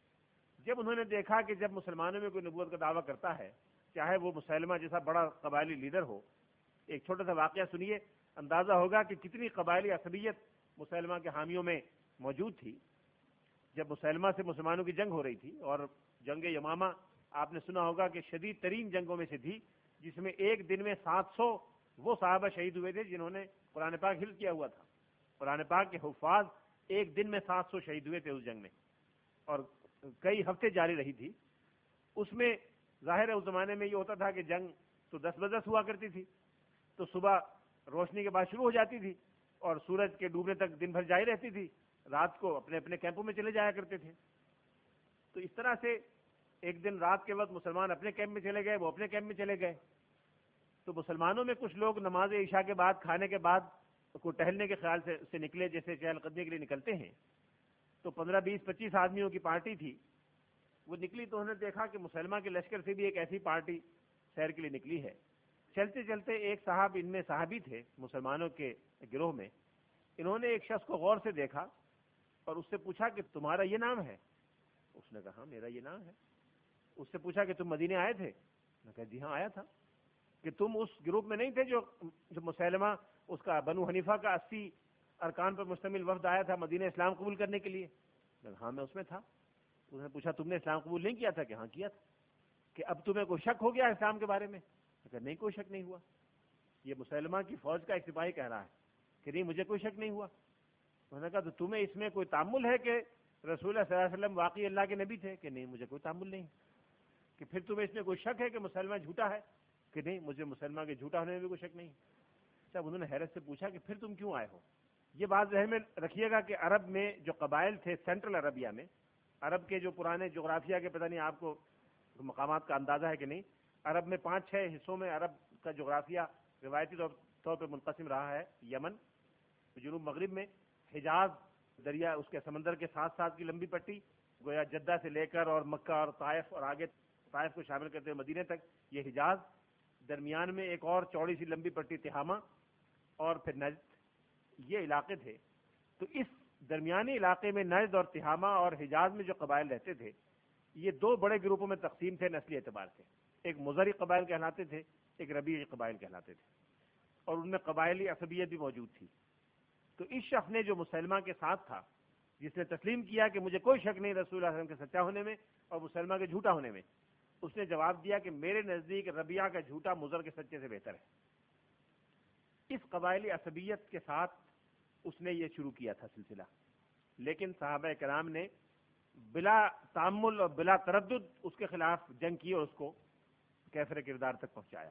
جب انہوں نے دیکھا کہ جب مسلمانوں میں کوئی نبوت کا دعویٰ کرتا ہے، چاہے وہ مسلمہ جیسا بڑا قبائلی لیڈر ہو۔ ایک چھوٹا سا واقعہ سنیے، اندازہ ہوگا کہ کتنی قبائلی عصبیت مسلمہ کے حامیوں میں موجود تھی۔ جب مسلمہ سے مسلمانوں کی جنگ ہو رہی تھی، اور جنگ یمامہ آپ نے سنا ہوگا کہ شدید ترین جنگوں میں سے تھی، جس میں ایک دن میں سات سو وہ صحابہ شہید ہوئے تھے جنہوں نے قرآن پاک حفظ کیا ہوا تھا۔ قرآن پاک کے حفاظ ایک دن میں سات سو شہید ہوئے تھے اس جنگ میں، اور کئی ہفتے جاری رہی تھی۔ اس میں ظاہر ہے اس زمانے میں یہ ہوتا تھا کہ جنگ تو دس بدس ہوا کرتی تھی، تو صبح روشنی کے بعد شروع ہو جاتی تھی اور سورج کے ڈوبنے تک دن بھر جاری رہتی تھی، رات کو اپنے اپنے کیمپوں میں چلے جایا کرتے تھے۔ تو اس طرح سے ایک دن رات کے وقت مسلمان اپنے کیمپ میں چلے گئے، وہ اپنے کیمپ میں چلے گئے، تو مسلمانوں میں کچھ لوگ نماز عشاء کے بعد کھانے کے بعد کو ٹہلنے کے خیال سے سے نکلے، جیسے چہل قدمی کے لیے نکلتے ہیں، تو پندرہ بیس پچیس آدمیوں کی پارٹی تھی، وہ نکلی تو انہوں نے دیکھا کہ مسلمہ کے لشکر سے بھی ایک ایسی پارٹی سیر کے لیے نکلی ہے۔ چلتے چلتے ایک صاحب، ان میں صحابی تھے مسلمانوں کے گروہ میں، انہوں نے ایک شخص کو غور سے دیکھا اور اس سے پوچھا کہ تمہارا یہ نام ہے؟ اس نے کہا ہاں میرا یہ نام ہے۔ اس سے پوچھا کہ تم مدینے آئے تھے؟ اس نے کہا جی ہاں آیا تھا۔ کہ تم اس گروپ میں نہیں تھے جو جو مسلمہ اس کا بنو حنیفہ کا اسی ارکان پر مشتمل وفد آیا تھا مدینہ اسلام قبول کرنے کے لیے؟ ہاں میں اس میں تھا۔ اس نے پوچھا تم نے اسلام قبول نہیں کیا تھا؟ کہ ہاں کیا تھا۔ کہ اب تمہیں کوئی شک ہو گیا اسلام کے بارے میں؟ کہ نہیں کوئی شک نہیں ہوا۔ یہ مسلمہ کی فوج کا ایک سپاہی کہہ رہا ہے کہ نہیں مجھے کوئی شک نہیں ہوا۔ انہوں نے کہا تو تمہیں اس میں کوئی تعامل ہے کہ رسول اللہ صلی اللہ علیہ وسلم واقعی اللہ کے نبی تھے؟ کہ نہیں مجھے کوئی تعامل نہیں۔ کہ پھر تمہیں اس میں کوئی شک ہے کہ مسلمہ جھوٹا ہے؟ کہ نہیں مجھے مسلمہ کے جھوٹا ہونے میں بھی کوئی شک نہیں۔ جب انہوں نے حیرت سے پوچھا کہ پھر تم کیوں آئے ہو؟ یہ بات ذہن میں رکھیے گا کہ عرب میں جو قبائل تھے سینٹرل عربیہ میں، عرب کے جو پرانے جغرافیہ کے پتہ نہیں آپ کو مقامات کا اندازہ ہے کہ نہیں، عرب میں پانچ چھ حصوں میں عرب کا جغرافیہ روایتی طور پر منقسم رہا ہے۔ یمن جنوب مغرب میں، حجاز دریا اس کے سمندر کے ساتھ ساتھ کی لمبی پٹی گویا جدہ سے لے کر اور مکہ اور طائف اور آگے طائف کو شامل کرتے ہوئے مدینے تک یہ حجاز، درمیان میں ایک اور چوڑی سی لمبی پٹی تہامہ اور پھر نجد، یہ علاقے تھے۔ تو اس درمیانی علاقے میں نجد اور تہامہ اور حجاز میں جو قبائل رہتے تھے یہ دو بڑے گروپوں میں تقسیم تھے نسلی اعتبار سے، ایک مزری قبائل کہلاتے تھے، ایک ربیعی قبائل کہلاتے تھے، اور ان میں قبائلی عصبیت بھی موجود تھی۔ تو اس شخص نے جو مسلمہ کے ساتھ تھا، جس نے تسلیم کیا کہ مجھے کوئی شک نہیں رسول اللہ صلی اللہ علیہ وسلم کے سچا ہونے میں اور مسلمہ کے جھوٹا ہونے میں، اس نے جواب دیا کہ میرے نزدیک ربیعہ کا جھوٹا مضر کے سچے سے بہتر ہے۔ اس قبائلی عصبیت کے ساتھ اس نے یہ شروع کیا تھا سلسلہ، لیکن صحابہ کرام نے بلا تعمل اور بلا تردد اس کے خلاف جنگ کی اور اس کو کیفر کردار تک پہنچایا۔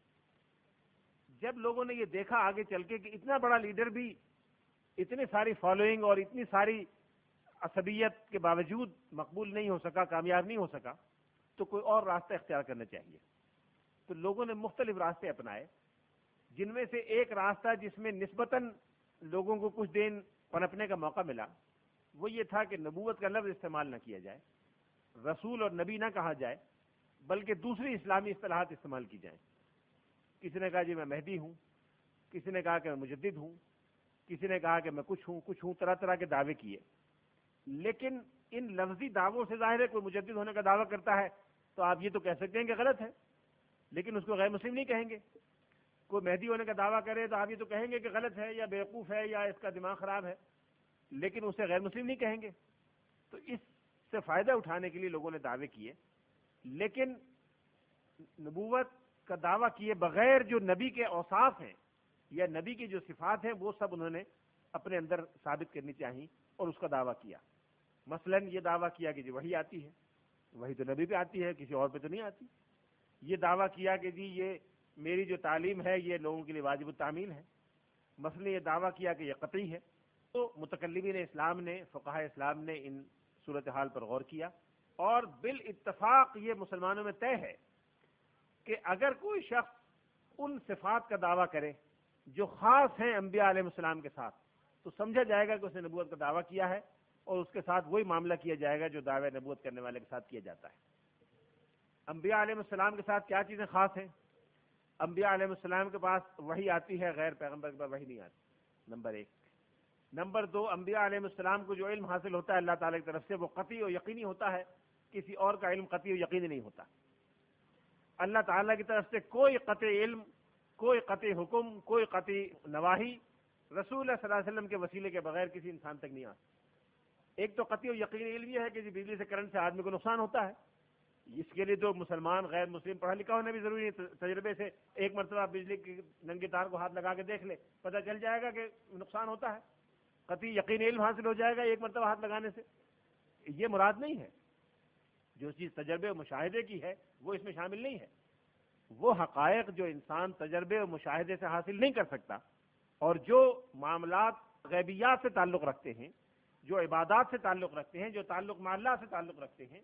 جب لوگوں نے یہ دیکھا آگے چل کے کہ اتنا بڑا لیڈر بھی اتنی ساری فالوئنگ اور اتنی ساری عصبیت کے باوجود مقبول نہیں ہو سکا، کامیاب نہیں ہو سکا، تو کوئی اور راستہ اختیار کرنا چاہیے۔ تو لوگوں نے مختلف راستے اپنائے، جن میں سے ایک راستہ جس میں نسبتاً لوگوں کو کچھ دن پنپنے کا موقع ملا وہ یہ تھا کہ نبوت کا لفظ استعمال نہ کیا جائے، رسول اور نبی نہ کہا جائے، بلکہ دوسری اسلامی اصطلاحات استعمال کی جائیں۔ کسی نے کہا جی میں مہدی ہوں، کسی نے کہا کہ میں مجدد ہوں، کسی نے کہا کہ میں کچھ ہوں کچھ ہوں طرح طرح کے دعوے کیے، لیکن ان لفظی دعووں سے ظاہر ہے کوئی مجدد ہونے کا دعویٰ کرتا ہے تو آپ یہ تو کہہ سکتے ہیں کہ غلط ہے، لیکن اس کو غیر مسلم نہیں کہیں گے۔ کوئی مہدی ہونے کا دعویٰ کرے تو آپ یہ تو کہیں گے کہ غلط ہے یا بیوقوف ہے یا اس کا دماغ خراب ہے، لیکن اسے غیر مسلم نہیں کہیں گے۔ تو اس سے فائدہ اٹھانے کے لیے لوگوں نے دعوے کیے، لیکن نبوت کا دعویٰ کیے بغیر جو نبی کے اوصاف ہیں یا نبی کی جو صفات ہیں وہ سب انہوں نے اپنے اندر ثابت کرنی چاہیے اور اس کا دعویٰ کیا۔ مثلا یہ دعویٰ کیا کہ جی وحی آتی ہے، وحی تو نبی پہ آتی ہے، کسی اور پہ تو نہیں آتی۔ یہ دعویٰ کیا کہ جی یہ میری جو تعلیم ہے یہ لوگوں کے لیے واجب التعمیل ہے، مثلا یہ دعویٰ کیا کہ یہ قطعی ہے۔ تو متکلمین اسلام نے، فقہاء اسلام نے ان صورتحال پر غور کیا، اور بالاتفاق یہ مسلمانوں میں طے ہے کہ اگر کوئی شخص ان صفات کا دعویٰ کرے جو خاص ہیں انبیاء علیہ السلام کے ساتھ تو سمجھا جائے گا کہ اس نے نبوت کا دعویٰ کیا ہے، اور اس کے ساتھ وہی معاملہ کیا جائے گا جو دعوی نبوت کرنے والے کے ساتھ کیا جاتا ہے۔ انبیاء علیہ السلام کے ساتھ کیا چیزیں خاص ہیں؟ انبیاء علیہ السلام کے پاس وحی آتی ہے، غیر پیغمبر کے پاس وحی نہیں آتی، نمبر ایک۔ نمبر دو، انبیاء علیہ السلام کو جو علم حاصل ہوتا ہے اللہ تعالیٰ کی طرف سے وہ قطعی و یقینی ہوتا ہے، کسی اور کا علم قطعی و یقینی نہیں ہوتا۔ اللہ تعالیٰ کی طرف سے کوئی قطعی علم، کوئی قطعی حکم، کوئی قطعی نواحی رسول اللہ صلی اللہ علیہ وسلم کے وسیلے کے بغیر کسی انسان تک نہیں آتا۔ ایک تو قطعی و یقینی علم یہ ہے کہ بجلی سے کرنٹ سے آدمی کو نقصان ہوتا ہے، اس کے لیے تو مسلمان غیر مسلم پڑھا لکھا ہونا بھی ضروری ہے۔ تجربے سے ایک مرتبہ بجلی کی ننگے تار کو ہاتھ لگا کے دیکھ لے، پتہ چل جائے گا کہ نقصان ہوتا ہے، قطعی یقینی علم حاصل ہو جائے گا ایک مرتبہ ہاتھ لگانے سے۔ یہ مراد نہیں ہے، جو چیز تجربے و مشاہدے کی ہے وہ اس میں شامل نہیں ہے۔ وہ حقائق جو انسان تجربے و مشاہدے سے حاصل نہیں کر سکتا، اور جو معاملات غیبیات سے تعلق رکھتے ہیں، جو عبادات سے تعلق رکھتے ہیں، جو تعلق مع اللہ سے تعلق رکھتے ہیں،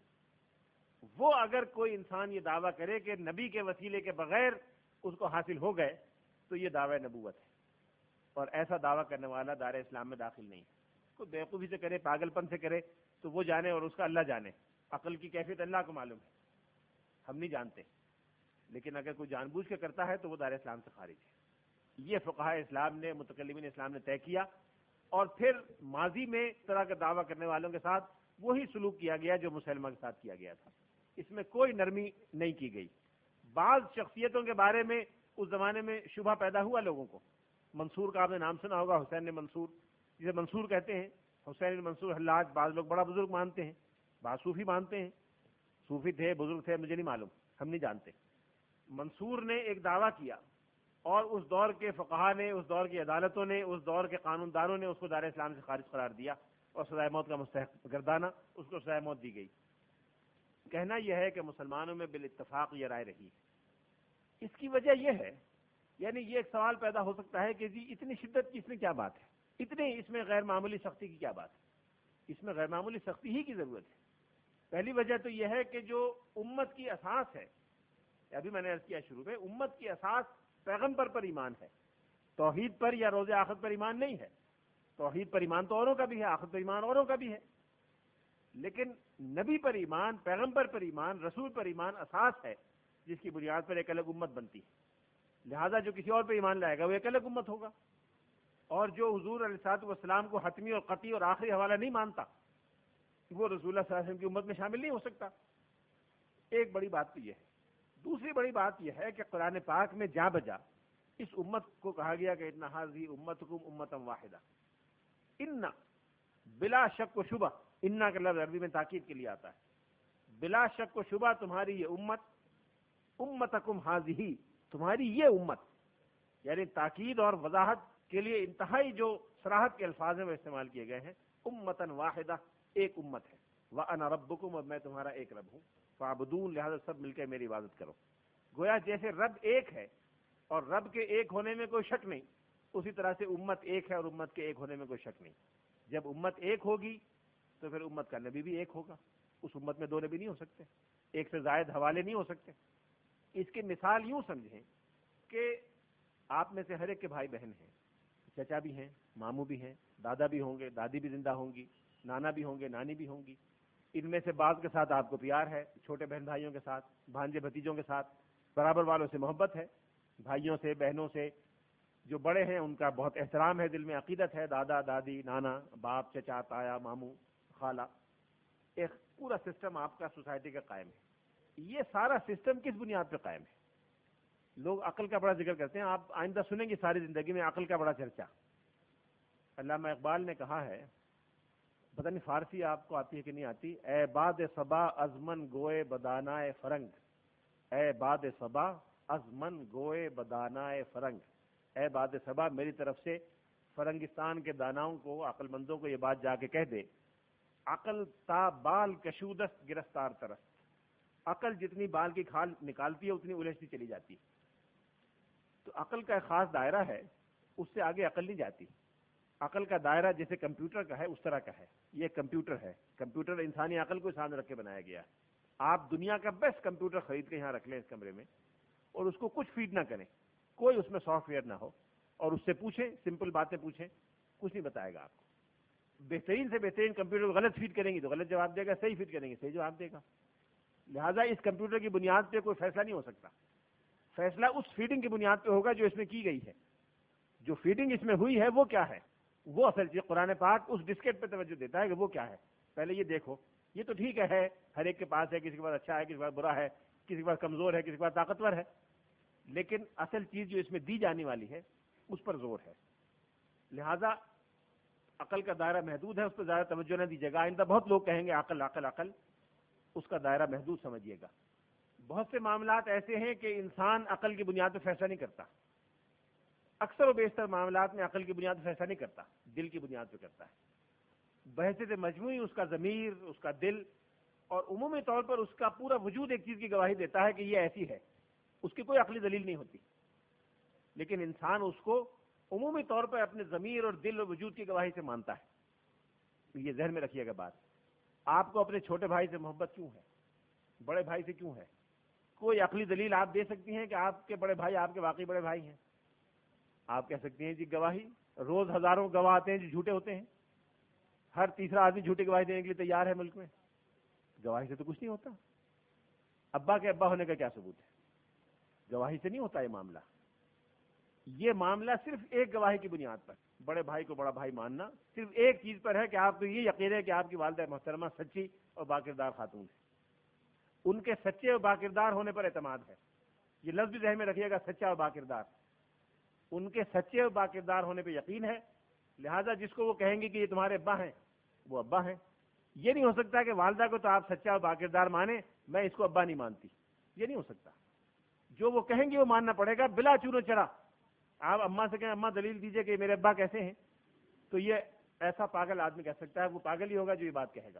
وہ اگر کوئی انسان یہ دعویٰ کرے کہ نبی کے وسیلے کے بغیر اس کو حاصل ہو گئے تو یہ دعوی نبوت ہے، اور ایسا دعویٰ کرنے والا دار اسلام میں داخل نہیں ہے۔ کوئی بیوقوفی سے کرے، پاگل پن سے کرے تو وہ جانے اور اس کا اللہ جانے، عقل کی کیفیت اللہ کو معلوم ہے، ہم نہیں جانتے، لیکن اگر کوئی جان بوجھ کے کرتا ہے تو وہ دار اسلام سے خارج ہے۔ یہ فقہاء اسلام نے، متکلمین اسلام نے طے کیا، اور پھر ماضی میں اس طرح کا دعویٰ کرنے والوں کے ساتھ وہی سلوک کیا گیا جو مسلمہ کے ساتھ کیا گیا تھا، اس میں کوئی نرمی نہیں کی گئی۔ بعض شخصیتوں کے بارے میں اس زمانے میں شبہ پیدا ہوا لوگوں کو۔ منصور کا آپ نے نام سنا ہوگا، حسین منصور، جسے منصور کہتے ہیں، حسین منصور حلاج، بعض لوگ بڑا بزرگ مانتے ہیں، بعض صوفی مانتے ہیں، صوفی تھے، بزرگ تھے، مجھے نہیں معلوم، ہم نہیں جانتے۔ منصور نے ایک دعویٰ کیا، اور اس دور کے فقہاء نے، اس دور کی عدالتوں نے، اس دور کے قانون دانوں نے اس کو دار اسلام سے خارج قرار دیا اور سزائے موت کا مستحق گردانہ اس کو سزائے موت دی گئی۔ کہنا یہ ہے کہ مسلمانوں میں بالاتفاق یہ رائے رہی ہے۔ اس کی وجہ یہ ہے، یعنی یہ ایک سوال پیدا ہو سکتا ہے کہ جی اتنی شدت کی اس میں کیا بات ہے، اتنے اس میں غیر معمولی سختی کی کیا بات ہے؟ اس میں غیر معمولی سختی ہی کی ضرورت ہے۔ پہلی وجہ تو یہ ہے کہ جو امت کی اساس ہے، ابھی میں نے عرض کیا شروع میں، امت کی اساس پیغمبر پر ایمان ہے، توحید پر یا روز آخرت پر ایمان نہیں ہے۔ توحید پر ایمان تو اوروں کا بھی ہے، آخرت پر ایمان اوروں کا بھی ہے، لیکن نبی پر ایمان، پیغمبر پر ایمان، رسول پر ایمان اساس ہے جس کی بنیاد پر ایک الگ امت بنتی ہے۔ لہذا جو کسی اور پہ ایمان لائے گا وہ ایک الگ امت ہوگا، اور جو حضور علیہ الصلوۃ والسلام کو حتمی اور قطعی اور آخری حوالہ نہیں مانتا وہ رسول اللہ صلی اللہ علیہ وسلم کی امت میں شامل نہیں ہو سکتا۔ ایک بڑی بات تو یہ ہے۔ دوسری بڑی بات یہ ہے کہ قرآن پاک میں جا بجا اس امت کو کہا گیا کہ ان ھذہ امتکم امۃ واحدہ، ان بلا شک و شبہ، ان کا لفظ عربی میں تاکید کے لیے آتا ہے، بلا شک و شبہ تمہاری یہ امت، امتکم ھذہ، تمہاری یہ امت، یعنی تاکید اور وضاحت کے لیے انتہائی جو صراحت کے الفاظ ہیں وہ استعمال کیے گئے ہیں، امۃ واحدہ، ایک امت ہے، وانا ربکم، اور میں تمہارا ایک رب ہوں، فاعبدون، لہذا سب مل کے میری عبادت کرو۔ گویا جیسے رب ایک ہے اور رب کے ایک ہونے میں کوئی شک نہیں، اسی طرح سے امت ایک ہے اور امت کے ایک ہونے میں کوئی شک نہیں۔ جب امت ایک ہوگی تو پھر امت کا نبی بھی ایک ہوگا، اس امت میں دو نبی نہیں ہو سکتے، ایک سے زائد حوالے نہیں ہو سکتے۔ اس کی مثال یوں سمجھیں کہ آپ میں سے ہر ایک کے بھائی بہن ہیں، چچا بھی ہیں، ماموں بھی ہیں، دادا بھی ہوں گے، دادی بھی زندہ ہوں گی، نانا بھی ہوں گے، نانی بھی ہوں گی۔ ان میں سے بعض کے ساتھ آپ کو پیار ہے، چھوٹے بہن بھائیوں کے ساتھ، بھانجے بھتیجوں کے ساتھ، برابر والوں سے محبت ہے، بھائیوں سے، بہنوں سے، جو بڑے ہیں ان کا بہت احترام ہے، دل میں عقیدت ہے، دادا دادی نانا باپ چچا تایا ماموں خالہ، ایک پورا سسٹم آپ کا سوسائٹی کا قائم ہے۔ یہ سارا سسٹم کس بنیاد پہ قائم ہے؟ لوگ عقل کا بڑا ذکر کرتے ہیں، آپ آئندہ سنیں گے ساری زندگی میں عقل کا بڑا چرچا۔ علامہ اقبال نے کہا ہے، پتہ نہیں فارسی آپ کو آتی ہے کہ نہیں آتی، اے باد صبا ازمن گوئے بدانائے فرنگ، اے باد صبا ازمن گوئے بدانائے فرنگ، اے باد صبا میری طرف سے فرنگستان کے داناؤں کو، عقل مندوں کو یہ بات جا کے کہہ دے، عقل تا بال کشودست گرفتار ترست، عقل جتنی بال کی کھال نکالتی ہے اتنی الجھتی چلی جاتی ہے۔ تو عقل کا ایک خاص دائرہ ہے، اس سے آگے عقل نہیں جاتی۔ عقل کا دائرہ جیسے کمپیوٹر کا ہے اس طرح کا ہے، یہ کمپیوٹر ہے، کمپیوٹر انسانی عقل کو سامنے رکھ کے بنایا گیا ہے۔ آپ دنیا کا بیسٹ کمپیوٹر خرید کے یہاں رکھ لیں اس کمرے میں، اور اس کو کچھ فیڈ نہ کریں، کوئی اس میں سافٹ ویئر نہ ہو، اور اس سے پوچھیں، سمپل باتیں پوچھیں، کچھ نہیں بتائے گا آپ کو۔ بہترین سے بہترین کمپیوٹر کو غلط فیڈ کریں گی تو غلط جواب دے گا، صحیح فیڈ کریں گے صحیح جواب دے گا۔ لہٰذا اس کمپیوٹر کی بنیاد پہ کوئی فیصلہ نہیں ہو سکتا، فیصلہ اس فیڈنگ کی بنیاد پہ ہوگا جو اس میں کی گئی ہے۔ جو فیڈنگ اس میں ہوئی ہے وہ کیا ہے، وہ اصل چیز قرآن پاک اس ڈسکٹ پہ توجہ دیتا ہے کہ وہ کیا ہے۔ پہلے یہ دیکھو، یہ تو ٹھیک ہے، ہر ایک کے پاس ہے، کسی کے پاس اچھا ہے، کسی کے پاس برا ہے، کسی کے پاس کمزور ہے، کسی کے پاس طاقتور ہے، لیکن اصل چیز جو اس میں دی جانے والی ہے اس پر زور ہے۔ لہذا عقل کا دائرہ محدود ہے، اس پہ زیادہ توجہ نہ دیجیے گا۔ آئندہ بہت لوگ کہیں گے عقل عقل عقل، اس کا دائرہ محدود سمجھیے گا۔ بہت سے معاملات ایسے ہیں کہ انسان عقل کی بنیاد پہ فیصلہ نہیں کرتا، اکثر و بیشتر معاملات میں عقل کی بنیاد پہ فیصلہ نہیں کرتا، دل کی بنیاد پہ کرتا ہے۔ بحثیت مجموعی اس کا ضمیر، اس کا دل، اور عمومی طور پر اس کا پورا وجود ایک چیز کی گواہی دیتا ہے کہ یہ ایسی ہے، اس کی کوئی عقلی دلیل نہیں ہوتی، لیکن انسان اس کو عمومی طور پر اپنے ضمیر اور دل اور وجود کی گواہی سے مانتا ہے۔ یہ ذہن میں رکھیے گا بات۔ آپ کو اپنے چھوٹے بھائی سے محبت کیوں ہے، بڑے بھائی سے کیوں ہے؟ کوئی عقلی دلیل آپ دے سکتی ہیں کہ آپ کے بڑے بھائی آپ کے واقعی بڑے بھائی ہیں؟ آپ کہہ سکتے ہیں جی گواہی، روز ہزاروں گواہ آتے ہیں جو جھوٹے ہوتے ہیں، ہر تیسرا آدمی جھوٹی گواہی دینے کے لیے تیار ہے ملک میں، گواہی سے تو کچھ نہیں ہوتا۔ ابا کے ابا ہونے کا کیا ثبوت ہے؟ گواہی سے نہیں ہوتا یہ معاملہ۔ یہ معاملہ صرف ایک گواہی کی بنیاد پر، بڑے بھائی کو بڑا بھائی ماننا صرف ایک چیز پر ہے کہ آپ کو یہ یقین ہے کہ آپ کی والدہ محترمہ سچی اور باکردار خاتون ہے، ان کے سچے اور باکردار ہونے پر اعتماد ہے۔ یہ لفظ بھی ذہن میں رکھیے گا، سچا اور باکردار، ان کے سچے اور باکردار ہونے پہ یقین ہے۔ لہذا جس کو وہ کہیں گے کہ یہ تمہارے ابا ہیں، وہ ابا ہیں۔ یہ نہیں ہو سکتا کہ والدہ کو تو آپ سچا اور باکردار مانیں، میں اس کو ابا نہیں مانتی، یہ نہیں ہو سکتا۔ جو وہ کہیں گے وہ ماننا پڑے گا بلا چون و چرا۔ آپ اماں سے کہیں اماں دلیل دیجئے کہ میرے ابا کیسے ہیں، تو یہ ایسا پاگل آدمی کہہ سکتا ہے، وہ پاگل ہی ہوگا جو یہ بات کہے گا۔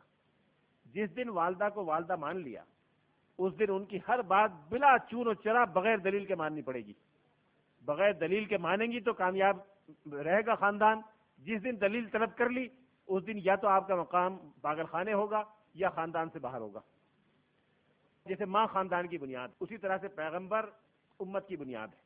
جس دن والدہ کو والدہ مان لیا، اس دن ان کی ہر بات بلا چون و چرا بغیر دلیل کے ماننی پڑے گی۔ بغیر دلیل کے مانیں گی تو کامیاب رہے گا خاندان۔ جس دن دلیل طلب کر لی، اس دن یا تو آپ کا مقام پاگل خانے ہوگا یا خاندان سے باہر ہوگا۔ جیسے ماں خاندان کی بنیاد، اسی طرح سے پیغمبر امت کی بنیاد ہے۔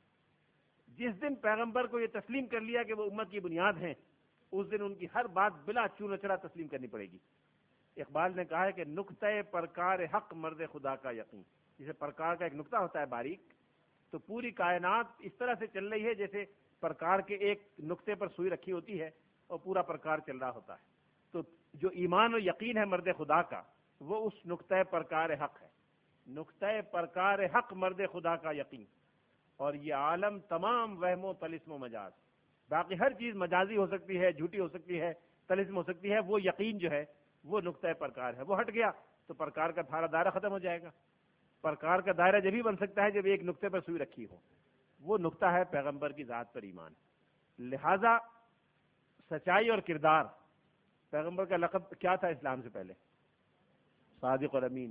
جس دن پیغمبر کو یہ تسلیم کر لیا کہ وہ امت کی بنیاد ہیں، اس دن ان کی ہر بات بلا چون و چرا تسلیم کرنی پڑے گی۔ اقبال نے کہا ہے کہ نقطۂ پرکار حق مرد خدا کا یقین، جیسے پرکار کا ایک نقطہ ہوتا ہے باریک، تو پوری کائنات اس طرح سے چل رہی ہے جیسے پرکار کے ایک نقطے پر سوئی رکھی ہوتی ہے اور پورا پرکار چل رہا ہوتا ہے۔ تو جو ایمان و یقین ہے مرد خدا کا، وہ اس نقطۂ پرکار حق ہے۔ نقطۂ پرکار حق مرد خدا کا یقین، اور یہ عالم تمام وہم و طلسم و مجاز، باقی ہر چیز مجازی ہو سکتی ہے، جھوٹی ہو سکتی ہے، طلسم ہو سکتی ہے، وہ یقین جو ہے وہ نقطۂ پرکار ہے۔ وہ ہٹ گیا تو پرکار کا سارا دائرہ ختم ہو جائے گا۔ پرکار کا دائرہ جب ہی بن سکتا ہے جب ایک نقطے پر سوئی رکھی ہو، وہ نقطہ ہے پیغمبر کی ذات پر ایمان۔ لہذا سچائی اور کردار، پیغمبر کا لقب کیا تھا اسلام سے پہلے؟ صادق اور امین۔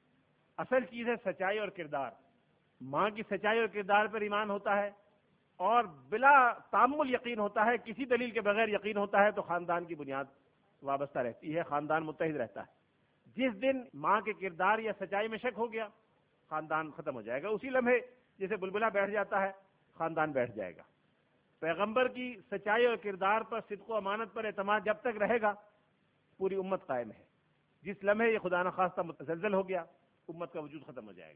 اصل چیز ہے سچائی اور کردار۔ ماں کی سچائی اور کردار پر ایمان ہوتا ہے اور بلا تعمل یقین ہوتا ہے، کسی دلیل کے بغیر یقین ہوتا ہے، تو خاندان کی بنیاد وابستہ رہتی ہے، خاندان متحد رہتا ہے۔ جس دن ماں کے کردار یا سچائی میں شک ہو گیا، خاندان ختم ہو جائے گا۔ اسی لمحے جیسے بلبلہ بیٹھ جاتا ہے، خاندان بیٹھ جائے گا۔ پیغمبر کی سچائی اور کردار پر، صدق و امانت پر اعتماد جب تک رہے گا پوری امت قائم ہے. جس لمحے یہ خدا نخواستہ متزلزل ہو گیا امت کا وجود ختم ہو جائے گا.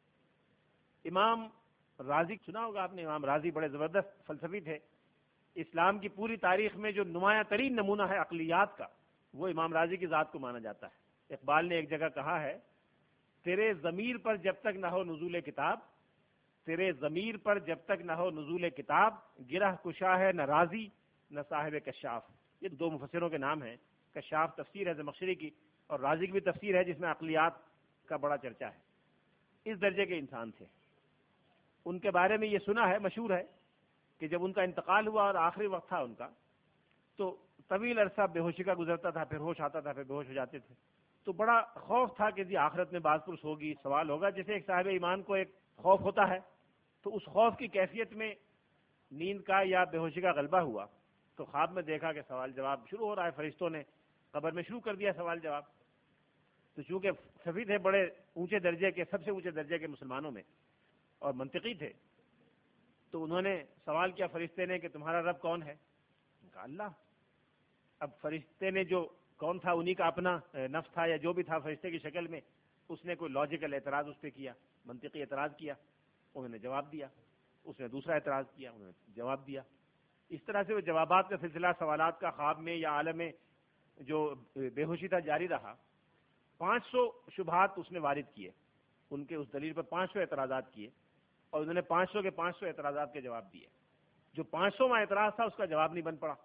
امام رازی سنا ہوگا آپ نے، امام رازی بڑے زبردست فلسفی تھے. اسلام کی پوری تاریخ میں جو نمایاں ترین نمونہ ہے عقلیات کا وہ امام رازی کی ذات کو مانا جاتا ہے. اقبال نے ایک جگہ کہا ہے، تیرے ضمیر پر جب تک نہ ہو نزول کتاب، تیرے ضمیر پر جب تک نہ ہو نزول کتاب، گرہ کشا ہے نہ رازی نہ صاحب کشاف. یہ دو مفسروں کے نام ہیں. کشاف تفسیر ہے زمخشری کی، اور رازی کی بھی تفسیر ہے جس میں عقلیات کا بڑا چرچا ہے. اس درجے کے انسان تھے. ان کے بارے میں یہ سنا ہے، مشہور ہے، کہ جب ان کا انتقال ہوا اور آخری وقت تھا ان کا، تو طویل عرصہ بے ہوشی کا گزرتا تھا، پھر ہوش آتا تھا، پھر بے ہوش ہو جاتے تھے. تو بڑا خوف تھا کہ جی آخرت میں باز پرس ہوگی، سوال ہوگا. جیسے ایک صاحب ایمان کو ایک خوف ہوتا ہے، تو اس خوف کی کیفیت میں نیند کا یا بے ہوشی کا غلبہ ہوا تو خواب میں دیکھا کہ سوال جواب شروع ہو رہا ہے. فرشتوں نے قبر میں شروع کر دیا سوال جواب. تو چونکہ صفی تھے بڑے اونچے درجے کے، سب سے اونچے درجے کے مسلمانوں میں، اور منطقی تھے، تو انہوں نے سوال کیا فرشتے نے کہ تمہارا رب کون ہے؟ کہا اللہ. اب فرشتے نے جو کون تھا انہی کا اپنا نفس تھا یا جو بھی تھا فرشتے کی شکل میں، اس نے کوئی لاجیکل اعتراض اس پہ کیا، منطقی اعتراض کیا، انہوں نے جواب دیا. اس نے دوسرا اعتراض کیا، انہوں نے جواب دیا. اس طرح سے وہ جوابات کا سلسلہ سوالات کا خواب میں یا عالم میں جو بے ہوشی تھا جاری رہا. پانچ سو شبہات اس نے وارد کیے، ان کے اس دلیل پر پانچ سو اعتراضات کیے، اور انہوں نے پانچ سو کے پانچ سو اعتراضات کے جواب دیے. جو پانچ سو واں اعتراض تھا اس کا جواب نہیں بن پڑا.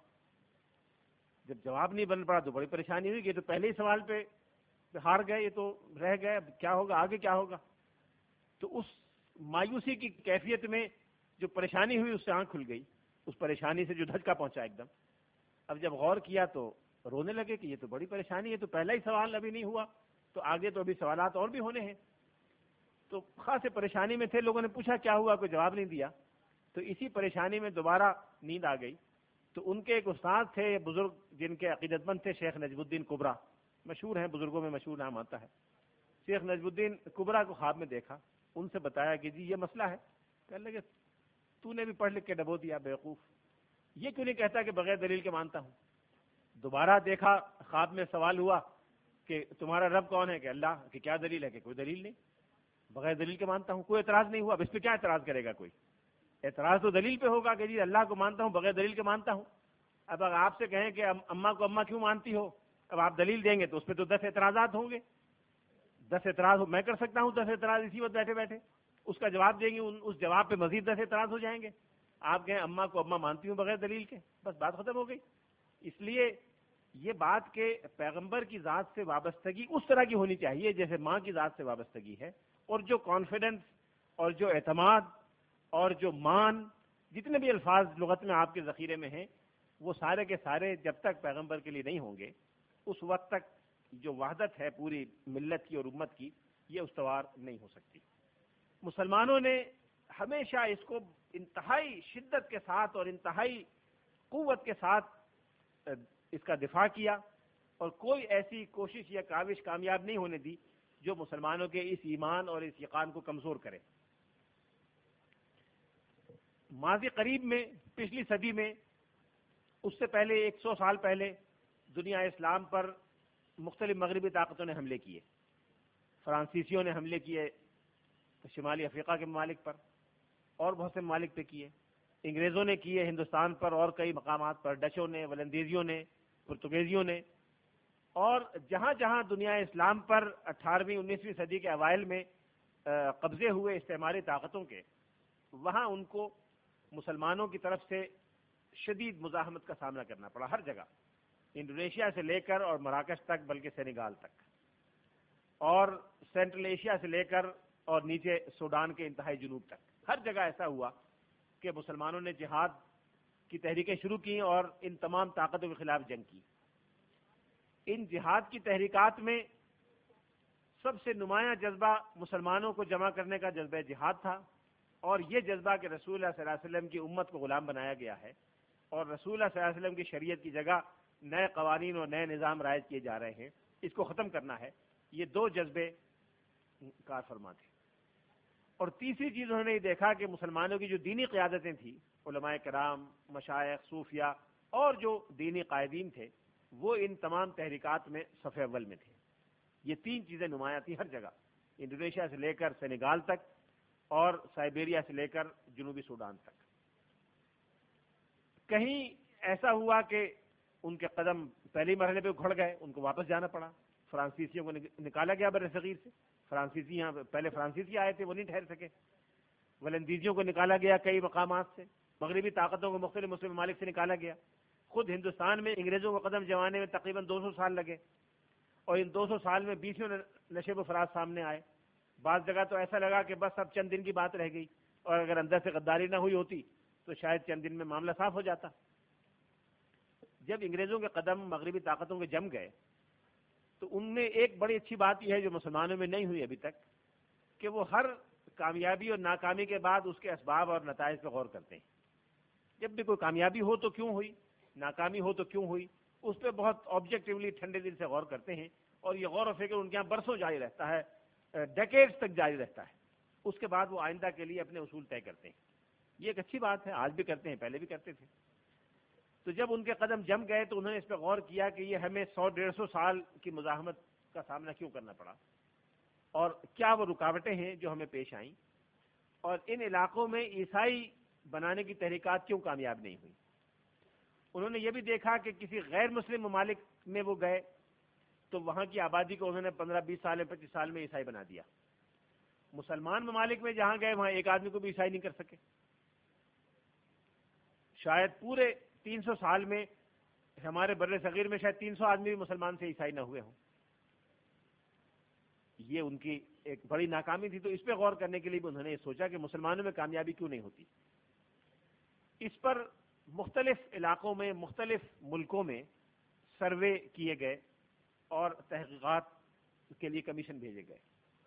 جب جواب نہیں بن پڑا تو بڑی پریشانی ہوئی کہ یہ تو پہلے ہی سوال پہ ہار گئے، یہ تو رہ گئے، اب کیا ہوگا، آگے کیا ہوگا. تو اس مایوسی کی کیفیت میں جو پریشانی ہوئی اس سے آنکھ کھل گئی، اس پریشانی سے جو دھچکا پہنچا ایک دم. اب جب غور کیا تو رونے لگے کہ یہ تو بڑی پریشانی ہے، تو پہلا ہی سوال ابھی نہیں ہوا، تو آگے تو ابھی سوالات اور بھی ہونے ہیں. تو خاصے پریشانی میں تھے. لوگوں نے پوچھا کیا ہوا، کوئی جواب نہیں دیا. تو اسی پریشانی میں دوبارہ نیند آ گئی. تو ان کے ایک استاد تھے بزرگ جن کے عقیدت مند تھے، شیخ نجم الدین کبرا، مشہور ہیں بزرگوں میں، مشہور نام آتا ہے. شیخ نجم الدین کبرا کو خواب میں دیکھا، ان سے بتایا کہ جی یہ مسئلہ ہے. کہنے لگے تو نے بھی پڑھ لکھ کے ڈبو دیا بیوقوف، یہ کیوں نہیں کہتا کہ بغیر دلیل کے مانتا ہوں. دوبارہ دیکھا خواب میں سوال ہوا کہ تمہارا رب کون ہے؟ کہ اللہ. کہ کیا دلیل ہے؟ کہ کوئی دلیل نہیں، بغیر دلیل کے مانتا ہوں. کوئی اعتراض نہیں ہوا. اب اس پہ کیا اعتراض کرے گا کوئی؟ اعتراض تو دلیل پہ ہوگا کہ جی اللہ کو مانتا ہوں، بغیر دلیل کے مانتا ہوں. اب اگر آپ سے کہیں کہ اماں کو اماں کیوں مانتی ہو، اب آپ دلیل دیں گے تو اس پہ تو دس اعتراضات ہوں گے. دس اعتراض میں کر سکتا ہوں، دس اعتراض اسی وقت بیٹھے بیٹھے اس کا جواب دیں گے، اس جواب پہ مزید دس اعتراض ہو جائیں گے. آپ کہیں اماں کو اماں مانتی ہوں بغیر دلیل کے، بس بات ختم ہو گئی. اس لیے یہ بات کہ پیغمبر کی ذات سے وابستگی اس طرح کی ہونی چاہیے جیسے ماں کی ذات سے وابستگی ہے. اور جو کانفیڈنس اور جو اعتماد اور جو مان، جتنے بھی الفاظ لغت میں آپ کے ذخیرے میں ہیں، وہ سارے کے سارے جب تک پیغمبر کے لیے نہیں ہوں گے اس وقت تک جو وحدت ہے پوری ملت کی اور امت کی، یہ استوار نہیں ہو سکتی. مسلمانوں نے ہمیشہ اس کو انتہائی شدت کے ساتھ اور انتہائی قوت کے ساتھ اس کا دفاع کیا، اور کوئی ایسی کوشش یا کاوش کامیاب نہیں ہونے دی جو مسلمانوں کے اس ایمان اور اس یقین کو کمزور کرے. ماضی قریب میں، پچھلی صدی میں، اس سے پہلے ایک سو سال پہلے دنیا اسلام پر مختلف مغربی طاقتوں نے حملے کیے. فرانسیسیوں نے حملے کیے شمالی افریقہ کے ممالک پر، اور بہت سے ممالک پہ کیے. انگریزوں نے کیے ہندوستان پر اور کئی مقامات پر، ڈچوں نے، ولندیزیوں نے، پرتگیزیوں نے. اور جہاں جہاں دنیا اسلام پر اٹھارہویں انیسویں صدی کے اوائل میں قبضے ہوئے استعماری طاقتوں کے، وہاں ان کو مسلمانوں کی طرف سے شدید مزاحمت کا سامنا کرنا پڑا. ہر جگہ، انڈونیشیا سے لے کر اور مراکش تک، بلکہ سینیگال تک، اور سینٹرل ایشیا سے لے کر اور نیچے سوڈان کے انتہائی جنوب تک، ہر جگہ ایسا ہوا کہ مسلمانوں نے جہاد کی تحریکیں شروع کی اور ان تمام طاقتوں کے خلاف جنگ کی. ان جہاد کی تحریکات میں سب سے نمایاں جذبہ مسلمانوں کو جمع کرنے کا جذبہ جہاد تھا، اور یہ جذبہ کہ رسول اللہ صلی اللہ علیہ وسلم کی امت کو غلام بنایا گیا ہے، اور رسول اللہ صلی اللہ علیہ وسلم کی شریعت کی جگہ نئے قوانین اور نئے نظام رائج کیے جا رہے ہیں، اس کو ختم کرنا ہے. یہ دو جذبے کار فرما تھے. اور تیسری چیز انہوں نے یہ دیکھا کہ مسلمانوں کی جو دینی قیادتیں تھیں علماء کرام، مشائخ، صوفیاء اور جو دینی قائدین تھے وہ ان تمام تحریکات میں صف اول میں تھے. یہ تین چیزیں نمایاں تھیں ہر جگہ، انڈونیشیا سے لے کر سینیگال تک اور سائبیریا سے لے کر جنوبی سوڈان تک. کہیں ایسا ہوا کہ ان کے قدم پہلے مرحلے پہ اکھڑ گئے، ان کو واپس جانا پڑا، فرانسیسیوں کو نکالا گیا بر صغیر سے. فرانسیسی یہاں پہلے فرانسیسی آئے تھے، وہ نہیں ٹھہر سکے. ولندیزیوں کو نکالا گیا کئی مقامات سے، مغربی طاقتوں کو مختلف مسلم ممالک سے نکالا گیا. خود ہندوستان میں انگریزوں کو قدم جمانے میں تقریباً دو سو سال لگے، اور ان دو سو سال میں بیسوں نشیب و فراز سامنے آئے. بعض جگہ تو ایسا لگا کہ بس اب چند دن کی بات رہ گئی، اور اگر اندر سے غداری نہ ہوئی ہوتی تو شاید چند دن میں معاملہ صاف ہو جاتا. جب انگریزوں کے قدم مغربی طاقتوں کے جم گئے تو ان میں ایک بڑی اچھی بات یہ ہے جو مسلمانوں میں نہیں ہوئی ابھی تک، کہ وہ ہر کامیابی اور ناکامی کے بعد اس کے اسباب اور نتائج پہ غور کرتے ہیں. جب بھی کوئی کامیابی ہو تو کیوں ہوئی، ناکامی ہو تو کیوں ہوئی، اس پہ بہت آبجیکٹیولی ٹھنڈے دل سے غور کرتے ہیں، اور یہ غور و فکر ان کے یہاں برسوں جاری رہتا ہے، ڈیکیڈز تک جاری رہتا ہے. اس کے بعد وہ آئندہ کے لیے اپنے اصول طے کرتے ہیں. یہ ایک اچھی بات ہے، آج بھی کرتے ہیں، پہلے بھی کرتے تھے. تو جب ان کے قدم جم گئے تو انہوں نے اس پہ غور کیا کہ یہ ہمیں سو ڈیڑھ سو سال کی مزاحمت کا سامنا کیوں کرنا پڑا، اور کیا وہ رکاوٹیں ہیں جو ہمیں پیش آئیں، اور ان علاقوں میں عیسائی بنانے کی تحریکات کیوں کامیاب نہیں ہوئی. انہوں نے یہ بھی دیکھا کہ کسی غیر مسلم ممالک میں وہ گئے تو وہاں کی آبادی کو انہوں نے پندرہ بیس سال پچیس سال میں عیسائی بنا دیا. مسلمان ممالک میں جہاں گئے وہاں ایک آدمی کو بھی عیسائی نہیں کر سکے. شاید پورے تین سو سال میں ہمارے بر صغیر میں شاید تین سو آدمی بھی مسلمان سے عیسائی نہ ہوئے ہوں. یہ ان کی ایک بڑی ناکامی تھی. تو اس پہ غور کرنے کے لیے بھی انہوں نے یہ سوچا کہ مسلمانوں میں کامیابی کیوں نہیں ہوتی. اس پر مختلف علاقوں میں، مختلف ملکوں میں سروے کیے گئے اور تحقیقات کے لیے کمیشن بھیجے گئے.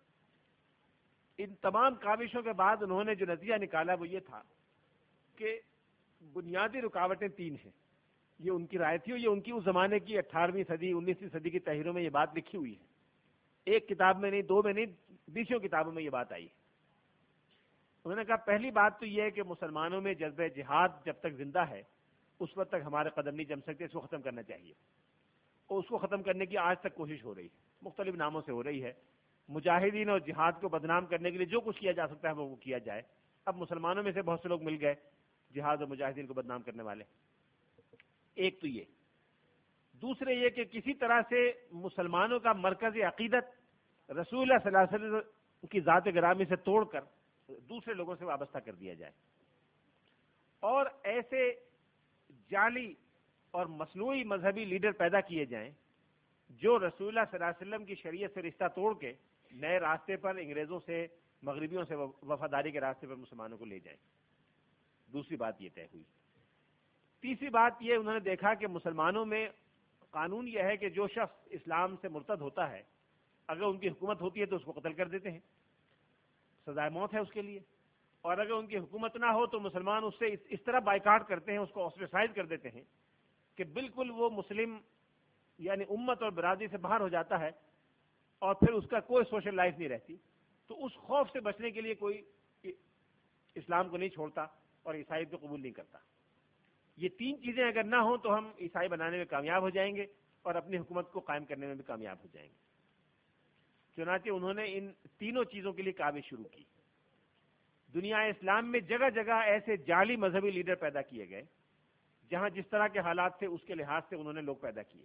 ان تمام کاوشوں کے بعد انہوں نے جو نتیجہ نکالا وہ یہ تھا کہ بنیادی رکاوٹیں تین ہیں. یہ ان کی رائے تھی، اور یہ ان کی اس زمانے کی اٹھارہویں صدی انیسویں صدی کی تحریروں میں یہ بات لکھی ہوئی ہے. ایک کتاب میں نہیں، دو میں نہیں، بیسوں کتابوں میں یہ بات آئی ہے. انہوں نے کہا پہلی بات تو یہ ہے کہ مسلمانوں میں جذبہ جہاد جب تک زندہ ہے اس وقت تک ہمارے قدم نہیں جم سکتے. اس کو ختم کرنا چاہیے، اور اس کو ختم کرنے کی آج تک کوشش ہو رہی ہے، مختلف ناموں سے ہو رہی ہے. مجاہدین اور جہاد کو بدنام کرنے کے لیے جو کچھ کیا جا سکتا ہے وہ کیا جائے. اب مسلمانوں میں سے بہت سے لوگ مل گئے جہاد اور مجاہدین کو بدنام کرنے والے. ایک تو یہ. دوسرے یہ کہ کسی طرح سے مسلمانوں کا مرکز عقیدت رسول اللہ صلی اللہ علیہ وسلم کی ذات گرامی سے توڑ کر دوسرے لوگوں سے وابستہ کر دیا جائے، اور ایسے جعلی اور مصنوعی مذہبی لیڈر پیدا کیے جائیں جو رسول اللہ صلی اللہ علیہ وسلم کی شریعت سے رشتہ توڑ کے نئے راستے پر انگریزوں سے، مغربیوں سے وفاداری کے راستے پر مسلمانوں کو لے جائیں. دوسری بات یہ طے ہوئی. تیسری بات یہ انہوں نے دیکھا کہ مسلمانوں میں قانون یہ ہے کہ جو شخص اسلام سے مرتد ہوتا ہے اگر ان کی حکومت ہوتی ہے تو اس کو قتل کر دیتے ہیں، سزائے موت ہے اس کے لیے. اور اگر ان کی حکومت نہ ہو تو مسلمان اس سے اس طرح بائیکاٹ کرتے ہیں، اس کو آسٹریسائز کر دیتے ہیں کہ بالکل وہ مسلم یعنی امت اور برادری سے باہر ہو جاتا ہے، اور پھر اس کا کوئی سوشل لائف نہیں رہتی. تو اس خوف سے بچنے کے لیے کوئی اسلام کو نہیں چھوڑتا اور عیسائی کو قبول نہیں کرتا. یہ تین چیزیں اگر نہ ہوں تو ہم عیسائی بنانے میں کامیاب ہو جائیں گے اور اپنی حکومت کو قائم کرنے میں بھی کامیاب ہو جائیں گے. چنانچہ انہوں نے ان تینوں چیزوں کے لیے کاوش شروع کی. دنیا اسلام میں جگہ جگہ ایسے جعلی مذہبی لیڈر پیدا کیے گئے جہاں جس طرح کے حالات تھے اس کے لحاظ سے انہوں نے لوگ پیدا کیے.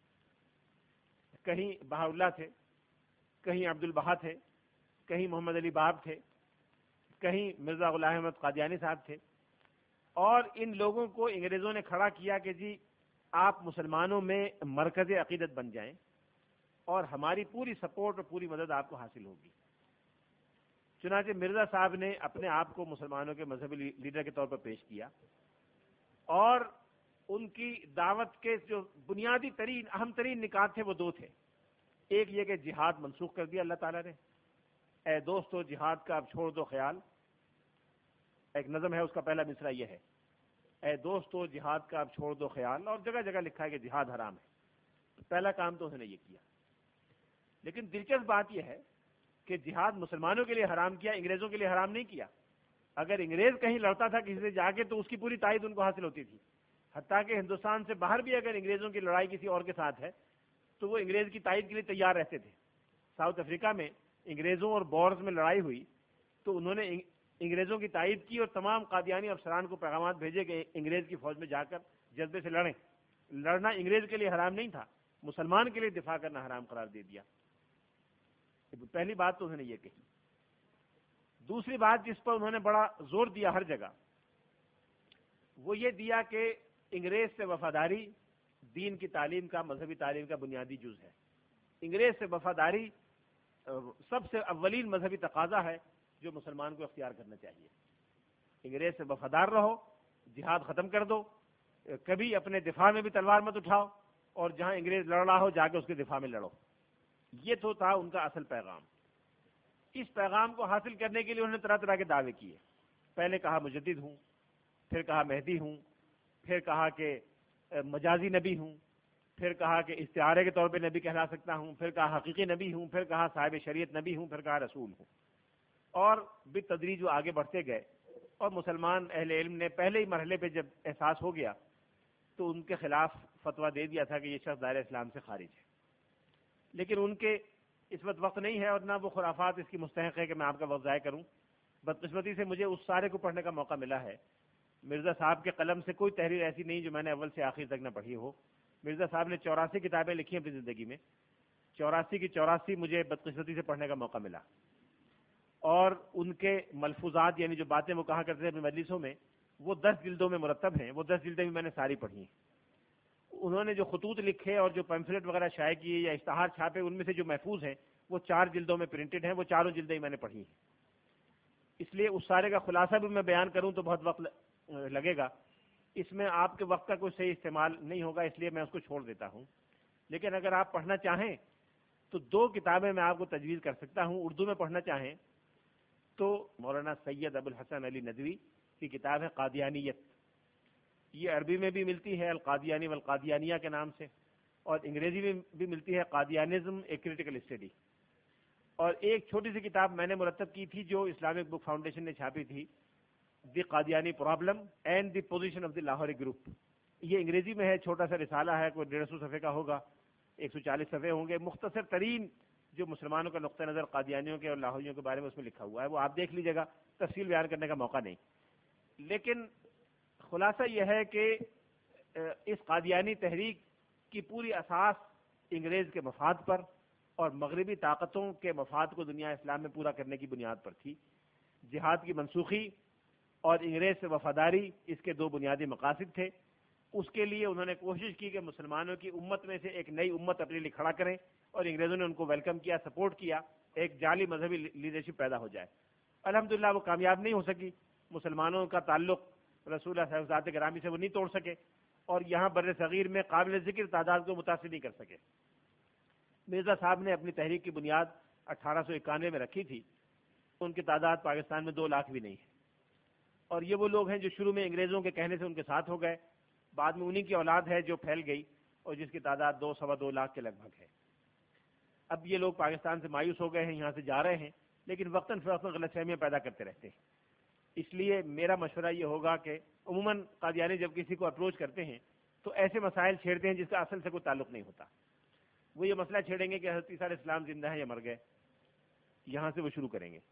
کہیں بہاء اللہ تھے، کہیں عبد البہا تھے، کہیں محمد علی باب تھے، کہیں مرزا غلام احمد قادیانی صاحب تھے. اور ان لوگوں کو انگریزوں نے کھڑا کیا کہ جی آپ مسلمانوں میں مرکز عقیدت بن جائیں اور ہماری پوری سپورٹ اور پوری مدد آپ کو حاصل ہوگی. چنانچہ مرزا صاحب نے اپنے آپ کو مسلمانوں کے مذہبی لیڈر کے طور پر پیش کیا، اور ان کی دعوت کے جو بنیادی ترین اہم ترین نکات تھے وہ دو تھے. ایک یہ کہ جہاد منسوخ کر دیا اللہ تعالیٰ نے. اے دوستو جہاد کا اب چھوڑ دو خیال. ایک نظم ہے، اس کا پہلا مصرع یہ ہے، اے دوستو جہاد کا اب چھوڑ دو خیال. اور جگہ جگہ لکھا ہے کہ جہاد حرام ہے. پہلا کام تو انہوں نے یہ کیا. لیکن دلچسپ بات یہ ہے کہ جہاد مسلمانوں کے لیے حرام کیا، انگریزوں کے لیے حرام نہیں کیا. اگر انگریز کہیں لڑتا تھا کسی سے جا کے تو اس کی پوری تائید ان کو حاصل ہوتی تھی، حتیٰ کہ ہندوستان سے باہر بھی اگر انگریزوں کی لڑائی کسی اور کے ساتھ ہے تو وہ انگریز کی تائید کے لیے تیار رہتے تھے۔ ساؤتھ افریقہ میں انگریزوں اور بورز میں لڑائی ہوئی تو انہوں نے انگریزوں کی تائید کی اور تمام قادیانی افسران کو پیغامات بھیجے کہ انگریز کی فوج میں جا کر جذبے سے لڑیں۔ لڑنا انگریز کے لیے حرام نہیں تھا، مسلمان کے لیے دفاع کرنا حرام قرار دے دیا۔ پہلی بات تو انہوں نے یہ کہی۔ دوسری بات جس پر انہوں نے بڑا زور دیا ہر جگہ، وہ یہ دیا کہ انگریز سے وفاداری دین کی تعلیم کا، مذہبی تعلیم کا بنیادی جز ہے۔ انگریز سے وفاداری سب سے اولین مذہبی تقاضا ہے جو مسلمان کو اختیار کرنا چاہیے۔ انگریز سے وفادار رہو، جہاد ختم کر دو، کبھی اپنے دفاع میں بھی تلوار مت اٹھاؤ، اور جہاں انگریز لڑ رہا ہو جا کے اس کے دفاع میں لڑو۔ یہ تو تھا ان کا اصل پیغام۔ اس پیغام کو حاصل کرنے کے لیے انہوں نے طرح طرح کے دعوے کیے۔ پہلے کہا مجدد ہوں، پھر کہا مہدی ہوں، پھر کہا کہ مجازی نبی ہوں، پھر کہا کہ استعارے کے طور پہ نبی کہلا سکتا ہوں، پھر کہا حقیقی نبی ہوں، پھر کہا صاحب شریعت نبی ہوں، پھر کہا رسول ہوں۔ اور بالتدریج وہ آگے بڑھتے گئے، اور مسلمان اہل علم نے پہلے ہی مرحلے پہ جب احساس ہو گیا تو ان کے خلاف فتویٰ دے دیا تھا کہ یہ شخص دائرہ اسلام سے خارج ہے۔ لیکن ان کے اس وقت وقت نہیں ہے اور نہ وہ خرافات اس کی مستحق ہے کہ میں آپ کا وقت ضائع کروں۔ بدقسمتی سے مجھے اس سارے کو پڑھنے کا موقع ملا ہے۔ مرزا صاحب کے قلم سے کوئی تحریر ایسی نہیں جو میں نے اول سے آخر تک نہ پڑھی ہو۔ مرزا صاحب نے چوراسی کتابیں لکھی ہیں اپنی زندگی میں، چوراسی کی چوراسی مجھے بدقسمتی سے پڑھنے کا موقع ملا، اور ان کے ملفوظات یعنی جو باتیں وہ کہا کرتے تھے اپنی مجلسوں میں وہ دس جلدوں میں مرتب ہیں۔ وہ دس جلدیں بھی میں نے ساری پڑھی ہیں۔ انہوں نے جو خطوط لکھے اور جو پیمفلٹ وغیرہ شائع کیے یا اشتہار چھاپے، ان میں سے جو محفوظ ہیں وہ چار جلدوں میں پرنٹڈ ہیں، وہ چاروں جلدیں میں نے پڑھی ہیں۔ اس لیے اس سارے کا خلاصہ بھی میں بیان کروں تو بہت وقت لگے گا، اس میں آپ کے وقت کا کوئی صحیح استعمال نہیں ہوگا، اس لیے میں اس کو چھوڑ دیتا ہوں۔ لیکن اگر آپ پڑھنا چاہیں تو دو کتابیں میں آپ کو تجویز کر سکتا ہوں۔ اردو میں پڑھنا چاہیں تو مولانا سید ابو الحسن علی ندوی کی کتاب ہے قادیانیت، یہ عربی میں بھی ملتی ہے القادیانی والقادیانیہ کے نام سے، اور انگریزی میں بھی ملتی ہے قادیانزم اے کریٹیکل اسٹڈی۔ اور ایک چھوٹی سی کتاب میں نے مرتب کی تھی جو اسلامک بک فاؤنڈیشن نے چھاپی تھی، the Qadiani problem and the position of the Lahori group. یہ انگریزی میں ہے، چھوٹا سا رسالہ ہے، کوئی ڈیڑھ سو صفحے کا ہوگا، ایک سو چالیس صفحے ہوں گے، مختصر ترین جو مسلمانوں کا نقطہ نظر قادیانیوں کے اور لاہوریوں کے بارے میں اس میں لکھا ہوا ہے، وہ آپ دیکھ لیجیے گا، تفصیل بیان کرنے کا موقع نہیں۔ لیکن خلاصہ یہ ہے کہ اس قادیانی تحریک کی پوری اساس انگریز کے مفاد پر اور مغربی طاقتوں کے مفاد کو دنیا اسلام میں پورا کرنے کی بنیاد پر تھی۔ جہاد کی منسوخی اور انگریز سے وفاداری اس کے دو بنیادی مقاصد تھے۔ اس کے لیے انہوں نے کوشش کی کہ مسلمانوں کی امت میں سے ایک نئی امت اپنے لیے کھڑا کریں، اور انگریزوں نے ان کو ویلکم کیا، سپورٹ کیا، ایک جعلی مذہبی لیڈرشپ پیدا ہو جائے۔ الحمدللہ وہ کامیاب نہیں ہو سکی، مسلمانوں کا تعلق رسول اللہ صلی اللہ علیہ وسلم گرامی سے وہ نہیں توڑ سکے، اور یہاں بر صغیر میں قابل ذکر تعداد کو متاثر نہیں کر سکے۔ مرزا صاحب نے اپنی تحریک کی بنیاد اٹھارہ سو اکانوے میں رکھی تھی، ان کی تعداد پاکستان میں دو لاکھ بھی نہیں ہے، اور یہ وہ لوگ ہیں جو شروع میں انگریزوں کے کہنے سے ان کے ساتھ ہو گئے، بعد میں انہی کی اولاد ہے جو پھیل گئی اور جس کی تعداد دو سوا دو لاکھ کے لگ بھگ ہے۔ اب یہ لوگ پاکستان سے مایوس ہو گئے ہیں، یہاں سے جا رہے ہیں، لیکن وقتاً فوقتاً غلط فہمیاں پیدا کرتے رہتے ہیں۔ اس لیے میرا مشورہ یہ ہوگا کہ عموماً قادیانی جب کسی کو اپروچ کرتے ہیں تو ایسے مسائل چھیڑتے ہیں جس کا اصل سے کوئی تعلق نہیں ہوتا۔ وہ یہ مسئلہ چھیڑیں گے کہ حضرت عیسیٰ علیہ السلام زندہ ہیں یا مر گئے، یہاں سے وہ شروع کریں گے،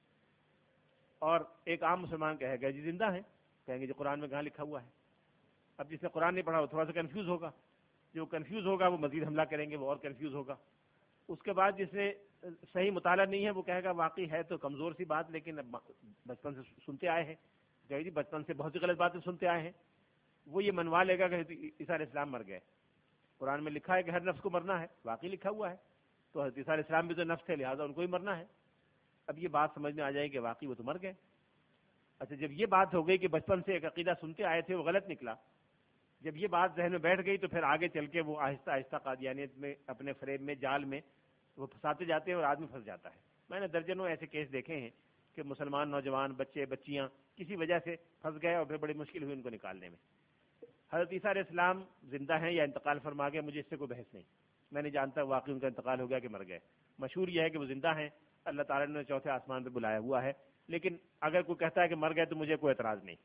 اور ایک عام مسلمان کہے گا جی زندہ ہیں، کہیں گے جی قرآن میں کہاں لکھا ہوا ہے۔ اب جس نے قرآن نہیں پڑھا وہ تھوڑا سا کنفیوز ہوگا، جو کنفیوز ہوگا وہ مزید حملہ کریں گے، وہ اور کنفیوز ہوگا۔ اس کے بعد جس نے صحیح مطالعہ نہیں ہے وہ کہے گا واقعی ہے تو کمزور سی بات، لیکن بچپن سے سنتے آئے ہیں، کہ جی بچپن سے بہت سی غلط باتیں سنتے آئے ہیں، وہ یہ منوا لے گا کہ عیسیٰ علیہ السلام مر گئے، قرآن میں لکھا ہے کہ ہر نفس کو مرنا ہے، واقعی لکھا ہوا ہے، تو حضرت عیسیٰ علیہ السلام بھی تو نفس تھے، لہٰذا ان کو ہی مرنا ہے۔ اب یہ بات سمجھ میں آ جائے کہ واقعی وہ تو مر گئے۔ اچھا، جب یہ بات ہو گئی کہ بچپن سے ایک عقیدہ سنتے آئے تھے وہ غلط نکلا، جب یہ بات ذہن میں بیٹھ گئی تو پھر آگے چل کے وہ آہستہ آہستہ قادیانیت میں اپنے فریب میں جال میں وہ پھنساتے جاتے ہیں اور آدمی پھنس جاتا ہے۔ میں نے درجنوں ایسے کیس دیکھے ہیں کہ مسلمان نوجوان بچے بچیاں کسی وجہ سے پھنس گئے اور پھر بڑی مشکل ہوئی ان کو نکالنے میں۔ حضرت عیسیٰ علیہ السلام زندہ ہیں یا انتقال فرما گئے، مجھے اس سے کوئی بحث نہیں، میں نہیں جانتا واقعی ان کا انتقال ہو گیا کہ مر گئے۔ مشہور یہ ہے کہ وہ زندہ ہیں اللہ تعالیٰ نے چوتھے آسمان پہ بلایا ہوا ہے. لیکن اگر کوئی کہتا ہے کہ مر گئے تو مجھے کوئی اعتراض نہیں.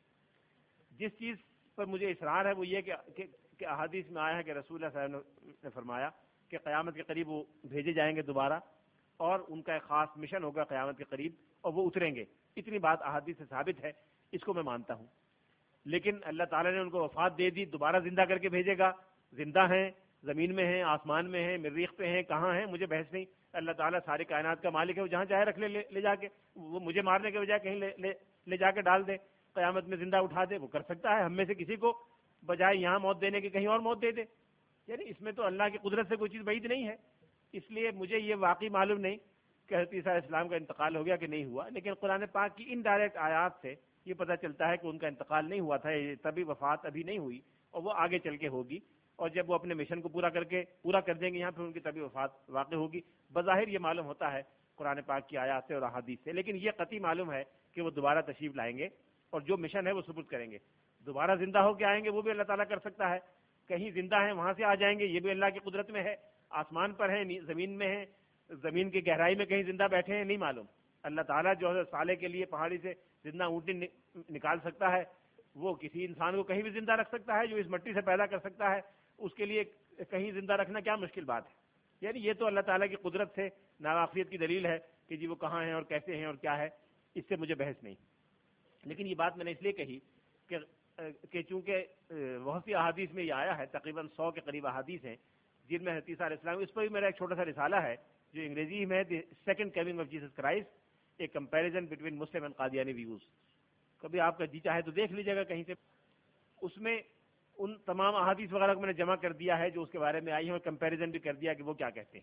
جس چیز پر مجھے اصرار ہے وہ یہ کہ, کہ, کہ احادیث میں آیا ہے کہ رسول اللہ صلی اللہ علیہ وسلم نے فرمایا کہ قیامت کے قریب وہ بھیجے جائیں گے دوبارہ اور ان کا ایک خاص مشن ہوگا قیامت کے قریب اور وہ اتریں گے. اتنی بات احادیث سے ثابت ہے, اس کو میں مانتا ہوں. لیکن اللہ تعالیٰ نے ان کو وفات دے دی, دوبارہ زندہ کر کے بھیجے گا. زندہ ہیں, زمین میں ہیں, آسمان میں ہیں, مریخ پہ ہیں, کہاں ہیں مجھے بحث نہیں. اللہ تعالیٰ ساری کائنات کا مالک ہے, وہ جہاں چاہے رکھ لے, لے لے جا کے. وہ مجھے مارنے کے بجائے کہیں لے, لے, لے جا کے ڈال دے, قیامت میں زندہ اٹھا دے, وہ کر سکتا ہے. ہم میں سے کسی کو بجائے یہاں موت دینے کے کہیں اور موت دے دے. یعنی اس میں تو اللہ کی قدرت سے کوئی چیز بعید نہیں ہے. اس لیے مجھے یہ واقعی معلوم نہیں کہ حضرت عیسیٰ علیہ السلام کا انتقال ہو گیا کہ نہیں ہوا. لیکن قرآن پاک کی ان ڈائریکٹ آیات سے یہ پتہ چلتا ہے کہ ان کا انتقال نہیں ہوا تھا, تبھی وفات ابھی نہیں ہوئی اور وہ آگے چل کے ہوگی. اور جب وہ اپنے مشن کو پورا کر کے پورا کر دیں گے یہاں پھر ان کی تبھی وفات واقع ہوگی. بظاہر یہ معلوم ہوتا ہے قرآن پاک کی آیات سے اور احادیث سے. لیکن یہ قطعی معلوم ہے کہ وہ دوبارہ تشریف لائیں گے اور جو مشن ہے وہ سپرد کریں گے. دوبارہ زندہ ہو کے آئیں گے وہ بھی اللہ تعالیٰ کر سکتا ہے. کہیں زندہ ہیں وہاں سے آ جائیں گے, یہ بھی اللہ کی قدرت میں ہے. آسمان پر ہیں, زمین میں ہیں, زمین کی گہرائی میں کہیں زندہ بیٹھے ہیں, نہیں معلوم. اللہ تعالیٰ جو ہے صالح کے لیے پہاڑی سے زندہ اونٹنی نکال سکتا ہے, وہ کسی انسان کو کہیں بھی زندہ رکھ سکتا ہے جو اس مٹی سے پیدا کر سکتا ہے. اس کے لیے کہیں زندہ رکھنا کیا مشکل بات ہے. یعنی یہ تو اللہ تعالیٰ کی قدرت سے ناواقفیت کی دلیل ہے کہ جی وہ کہاں ہیں اور کیسے ہیں اور کیا ہے. اس سے مجھے بحث نہیں. لیکن یہ بات میں نے اس لیے کہی کہ کہ چونکہ بہت سی احادیث میں یہ آیا ہے, تقریباً سو کے قریب احادیث ہیں جن میں حدیث علیہ السلام, اس پر بھی میرا ایک چھوٹا سا رسالہ ہے جو انگریزی میں ہے second coming of Jesus Christ, a comparison between Muslim and Qadiani views. کبھی آپ کا جی چاہے تو دیکھ لیجیے گا کہیں سے. اس میں ان تمام احادیث وغیرہ کو میں نے جمع کر دیا ہے جو اس کے بارے میں آئی ہیں اور کمپیریزن بھی کر دیا کہ وہ کیا کہتے ہیں.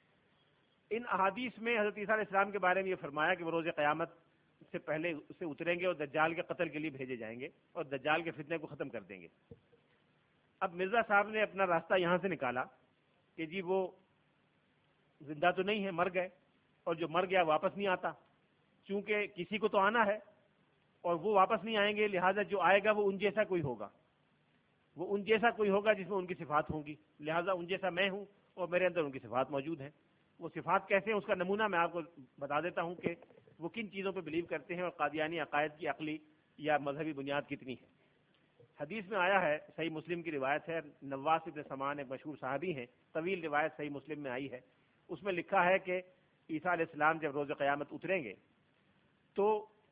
ان احادیث میں حضرت عیسیٰ علیہ السلام کے بارے میں یہ فرمایا کہ وہ روز قیامت سے پہلے اسے اتریں گے اور دجال کے قتل کے لیے بھیجے جائیں گے اور دجال کے فتنے کو ختم کر دیں گے. اب مرزا صاحب نے اپنا راستہ یہاں سے نکالا کہ جی وہ زندہ تو نہیں ہے, مر گئے, اور جو مر گیا واپس نہیں آتا. چونکہ کسی کو تو آنا ہے اور وہ واپس نہیں آئیں گے, لہٰذا جو آئے گا وہ ان جیسا کوئی ہوگا, وہ ان جیسا کوئی ہوگا جس میں ان کی صفات ہوں گی. لہٰذا ان جیسا میں ہوں اور میرے اندر ان کی صفات موجود ہیں. وہ صفات کیسے ہیں اس کا نمونہ میں آپ کو بتا دیتا ہوں کہ وہ کن چیزوں پہ بلیو کرتے ہیں اور قادیانی عقائد کی عقلی یا مذہبی بنیاد کتنی ہے. حدیث میں آیا ہے, صحیح مسلم کی روایت ہے, نواس بن سمان ایک مشہور صحابی ہیں, طویل روایت صحیح مسلم میں آئی ہے. اس میں لکھا ہے کہ عیسیٰ علیہ السلام جب روز قیامت اتریں گے تو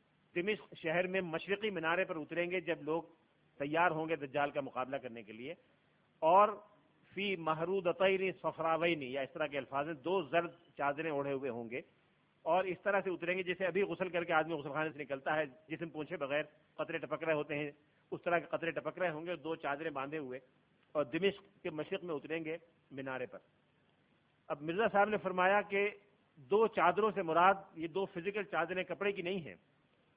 دمشق شہر میں مشرقی مینارے پر اتریں گے جب لوگ تیار ہوں گے دجال کا مقابلہ کرنے کے لیے, اور فی محرودتین صفراوین, یا اس طرح کے الفاظ ہیں, دو زرد چادریں اوڑھے ہوئے ہوں گے, اور اس طرح سے اتریں گے جیسے ابھی غسل کر کے آدمی غسل خانے سے نکلتا ہے, جسم پوچھے بغیر قطرے ٹپک رہے ہوتے ہیں, اس طرح کے قطرے ٹپک رہے ہوں گے, دو چادریں باندھے ہوئے, اور دمشق کے مشرق میں اتریں گے مینارے پر. اب مرزا صاحب نے فرمایا کہ دو چادروں سے مراد یہ دو فزیکل چادریں کپڑے کی نہیں ہیں,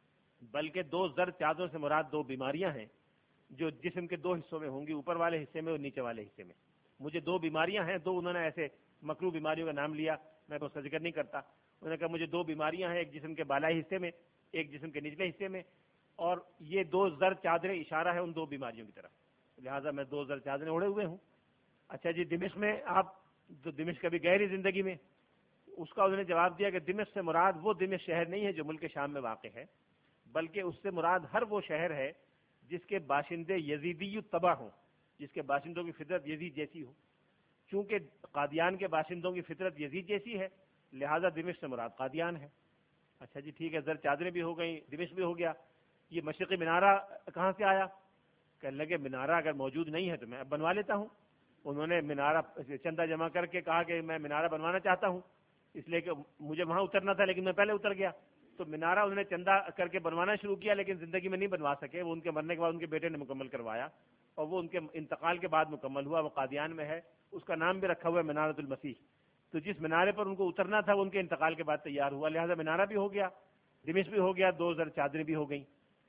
بلکہ دو زرد چادروں سے مراد دو بیماریاں ہیں جو جسم کے دو حصوں میں ہوں گی, اوپر والے حصے میں اور نیچے والے حصے میں. مجھے دو بیماریاں ہیں, دو انہوں نے ایسے مکروہ بیماریوں کا نام لیا, میں تو اس کا ذکر نہیں کرتا. انہوں نے کہا مجھے دو بیماریاں ہیں, ایک جسم کے بالائی حصے میں, ایک جسم کے نچلے حصے میں, اور یہ دو زرد چادریں اشارہ ہے ان دو بیماریوں کی طرف, لہٰذا میں دو زرد چادریں اوڑھے ہوئے ہوں. اچھا جی دمشق میں آپ تو دمشق کبھی گئے نہیں زندگی میں. اس کا انہوں نے جواب دیا کہ دمشق سے مراد وہ دمشق شہر نہیں ہے جو ملک شام میں واقع ہے, بلکہ اس سے مراد ہر وہ شہر ہے جس کے باشندے یزیدی تباہ ہوں, جس کے باشندوں کی فطرت یزید جیسی ہو. چونکہ قادیان کے باشندوں کی فطرت یزید جیسی ہے, لہذا دمشق سے مراد قادیان ہے. اچھا جی ٹھیک ہے, زر چادریں بھی ہو گئیں, دمشق بھی ہو گیا, یہ مشرقی مینارہ کہاں سے آیا؟ کہنے لگے مینارہ اگر موجود نہیں ہے تو میں اب بنوا لیتا ہوں. انہوں نے مینارہ چندہ جمع کر کے کہا کہ میں مینارہ بنوانا چاہتا ہوں, اس لیے کہ مجھے وہاں اترنا تھا لیکن میں پہلے اتر گیا. تو مینارہ انہوں نے چندہ کر کے بنوانا شروع کیا, لیکن زندگی میں نہیں بنوا سکے. وہ ان کے مرنے کے بعد ان کے بیٹے نے مکمل کروایا, اور وہ ان کے انتقال کے بعد مکمل ہوا. وہ قادیان میں ہے, اس کا نام بھی رکھا ہوا ہے منارۃ المسیح. تو جس مینارے پر ان کو اترنا تھا وہ ان کے انتقال کے بعد تیار ہوا, لہذا مینارہ بھی ہو گیا, دمشق بھی ہو گیا, دو زر چادریں بھی ہو گئیں.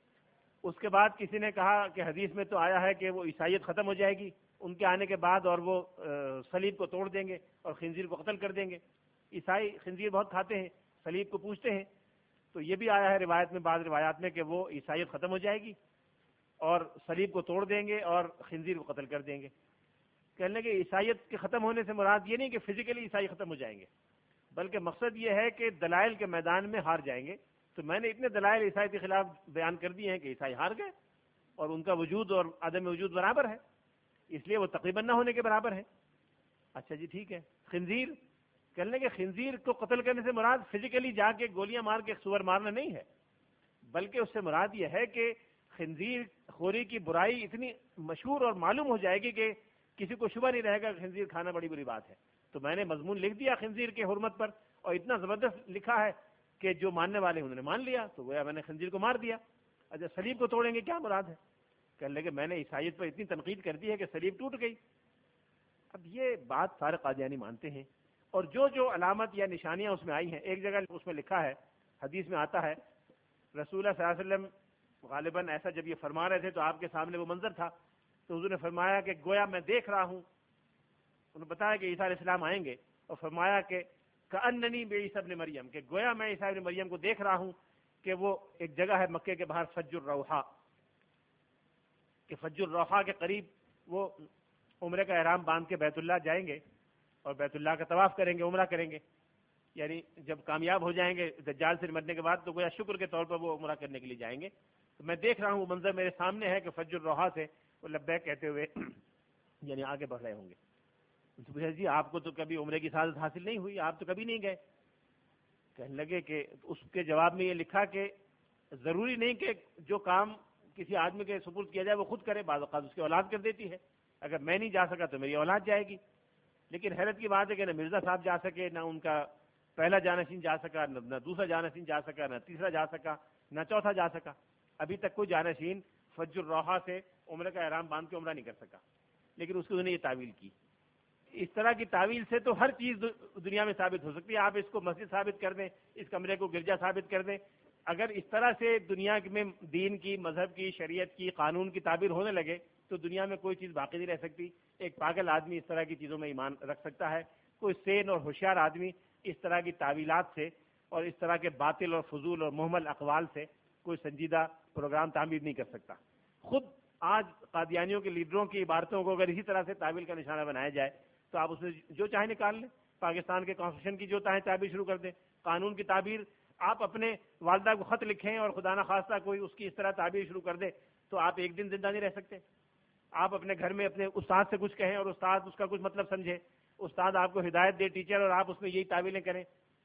اس کے بعد کسی نے کہا کہ حدیث میں تو آیا ہے کہ وہ عیسائیت ختم ہو جائے گی ان کے آنے کے بعد, اور وہ صلیب کو توڑ دیں گے اور خنزیر کو قتل کر دیں گے. عیسائی خنزیر بہت کھاتے ہیں, صلیب کو پوجتے ہیں, تو یہ بھی آیا ہے روایت میں, بعض روایات میں, کہ وہ عیسائیت ختم ہو جائے گی اور صلیب کو توڑ دیں گے اور خنزیر کو قتل کر دیں گے. کہنے کہ عیسائیت کے ختم ہونے سے مراد یہ نہیں کہ فزیکلی عیسائی ختم ہو جائیں گے, بلکہ مقصد یہ ہے کہ دلائل کے میدان میں ہار جائیں گے. تو میں نے اتنے دلائل عیسائی کے خلاف بیان کر دیے ہیں کہ عیسائی ہار گئے اور ان کا وجود اور عدم وجود برابر ہے, اس لیے وہ تقریباً نہ ہونے کے برابر ہے. اچھا جی ٹھیک ہے. خنزیر, کہنے کہ خنزیر کو قتل کرنے سے مراد فزیکلی جا کے گولیاں مار کے سور مارنا نہیں ہے, بلکہ اس سے مراد یہ ہے کہ خنزیر خوری کی برائی اتنی مشہور اور معلوم ہو جائے گی کہ کسی کو شبہ نہیں رہے گا کہ خنزیر کھانا بڑی بری بات ہے. تو میں نے مضمون لکھ دیا خنزیر کے حرمت پر, اور اتنا زبردست لکھا ہے کہ جو ماننے والے انہوں نے مان لیا, تو گویا میں نے خنزیر کو مار دیا. اچھا صلیب کو توڑیں گے کیا مراد ہے؟ کہنے لگے میں نے عیسائیت پر اتنی تنقید کر دی ہے کہ صلیب ٹوٹ گئی. اب یہ بات سارے قادیانی مانتے ہیں, اور جو جو علامت یا نشانیاں اس میں آئی ہیں, ایک جگہ اس میں لکھا ہے, حدیث میں آتا ہے, رسول اللہ صلی اللہ علیہ وسلم غالباً ایسا جب یہ فرما رہے تھے تو آپ کے سامنے وہ منظر تھا, تو حضور نے فرمایا کہ گویا میں دیکھ رہا ہوں, انہوں نے بتایا کہ عیسیٰ علیہ السلام آئیں گے, اور فرمایا کہ کأننی بعیسی ابن مریم, کہ گویا میں عیسیٰ ابن مریم کو دیکھ رہا ہوں کہ وہ ایک جگہ ہے مکے کے باہر فج الروحا, کہ فج الروحا کے قریب وہ عمرے کا احرام باندھ کے بیت اللہ جائیں گے اور بیت اللہ کا طواف کریں گے, عمرہ کریں گے. یعنی جب کامیاب ہو جائیں گے دجال سے مرنے کے بعد, تو گویا شکر کے طور پر وہ عمرہ کرنے کے لیے جائیں گے. تو میں دیکھ رہا ہوں, وہ منظر میرے سامنے ہے کہ فج الروحا سے وہ لبیک کہتے ہوئے یعنی آگے بڑھ رہے ہوں گے. تو جی آپ کو تو کبھی عمرے کی سعادت حاصل نہیں ہوئی, آپ تو کبھی نہیں گئے. کہنے لگے کہ اس کے جواب میں یہ لکھا کہ ضروری نہیں کہ جو کام کسی آدمی کے سپرد کیا جائے وہ خود کرے, بعض اوقات اس کی اولاد کر دیتی ہے. اگر میں نہیں جا سکا تو میری اولاد جائے گی. لیکن حیرت کی بات ہے کہ نہ مرزا صاحب جا سکے, نہ ان کا پہلا جانشین جا سکا, نہ دوسرا جانشین جا سکا, نہ تیسرا جا سکا, نہ چوتھا جا سکا. ابھی تک کوئی جانشین فج الروحا سے عمرے کا احرام باندھ کے عمرہ نہیں کر سکا. لیکن اس کو انہوں نے یہ تعویل کی. اس طرح کی تعویل سے تو ہر چیز دنیا میں ثابت ہو سکتی ہے. آپ اس کو مسجد ثابت کر دیں, اس کمرے کو گرجا ثابت کر دیں. اگر اس طرح سے دنیا میں دین کی, مذہب کی, شریعت کی, قانون کی تعبیر ہونے لگے تو دنیا میں کوئی چیز باقی نہیں رہ سکتی. ایک پاگل آدمی اس طرح کی چیزوں میں ایمان رکھ سکتا ہے, کوئی سین اور ہوشیار آدمی اس طرح کی تعویلات سے اور اس طرح کے باطل اور فضول اور محمل اقوال سے کوئی سنجیدہ پروگرام تعمیر نہیں کر سکتا. خود آج قادیانیوں کے لیڈروں کی عبارتوں کو اگر اسی طرح سے تعویل کا نشانہ بنایا جائے تو آپ اس میں جو چاہیں نکال لیں. پاکستان کے کانسٹیٹیوشن کی جو چاہیں تعبیر شروع کر دیں, قانون کی تعبیر. آپ اپنے والدہ کو خط لکھیں اور خدا نہ خواستہ کوئی اس کی اس طرح تعبیر شروع کر دے تو آپ ایک دن زندہ نہیں رہ سکتے. آپ اپنے گھر میں اپنے استاد سے کچھ کہیں اور استاد اس کا کچھ مطلب سمجھے, استاد آپ کو ہدایت دے ٹیچر, اور آپ اس میں یہی تعویلیں کریں,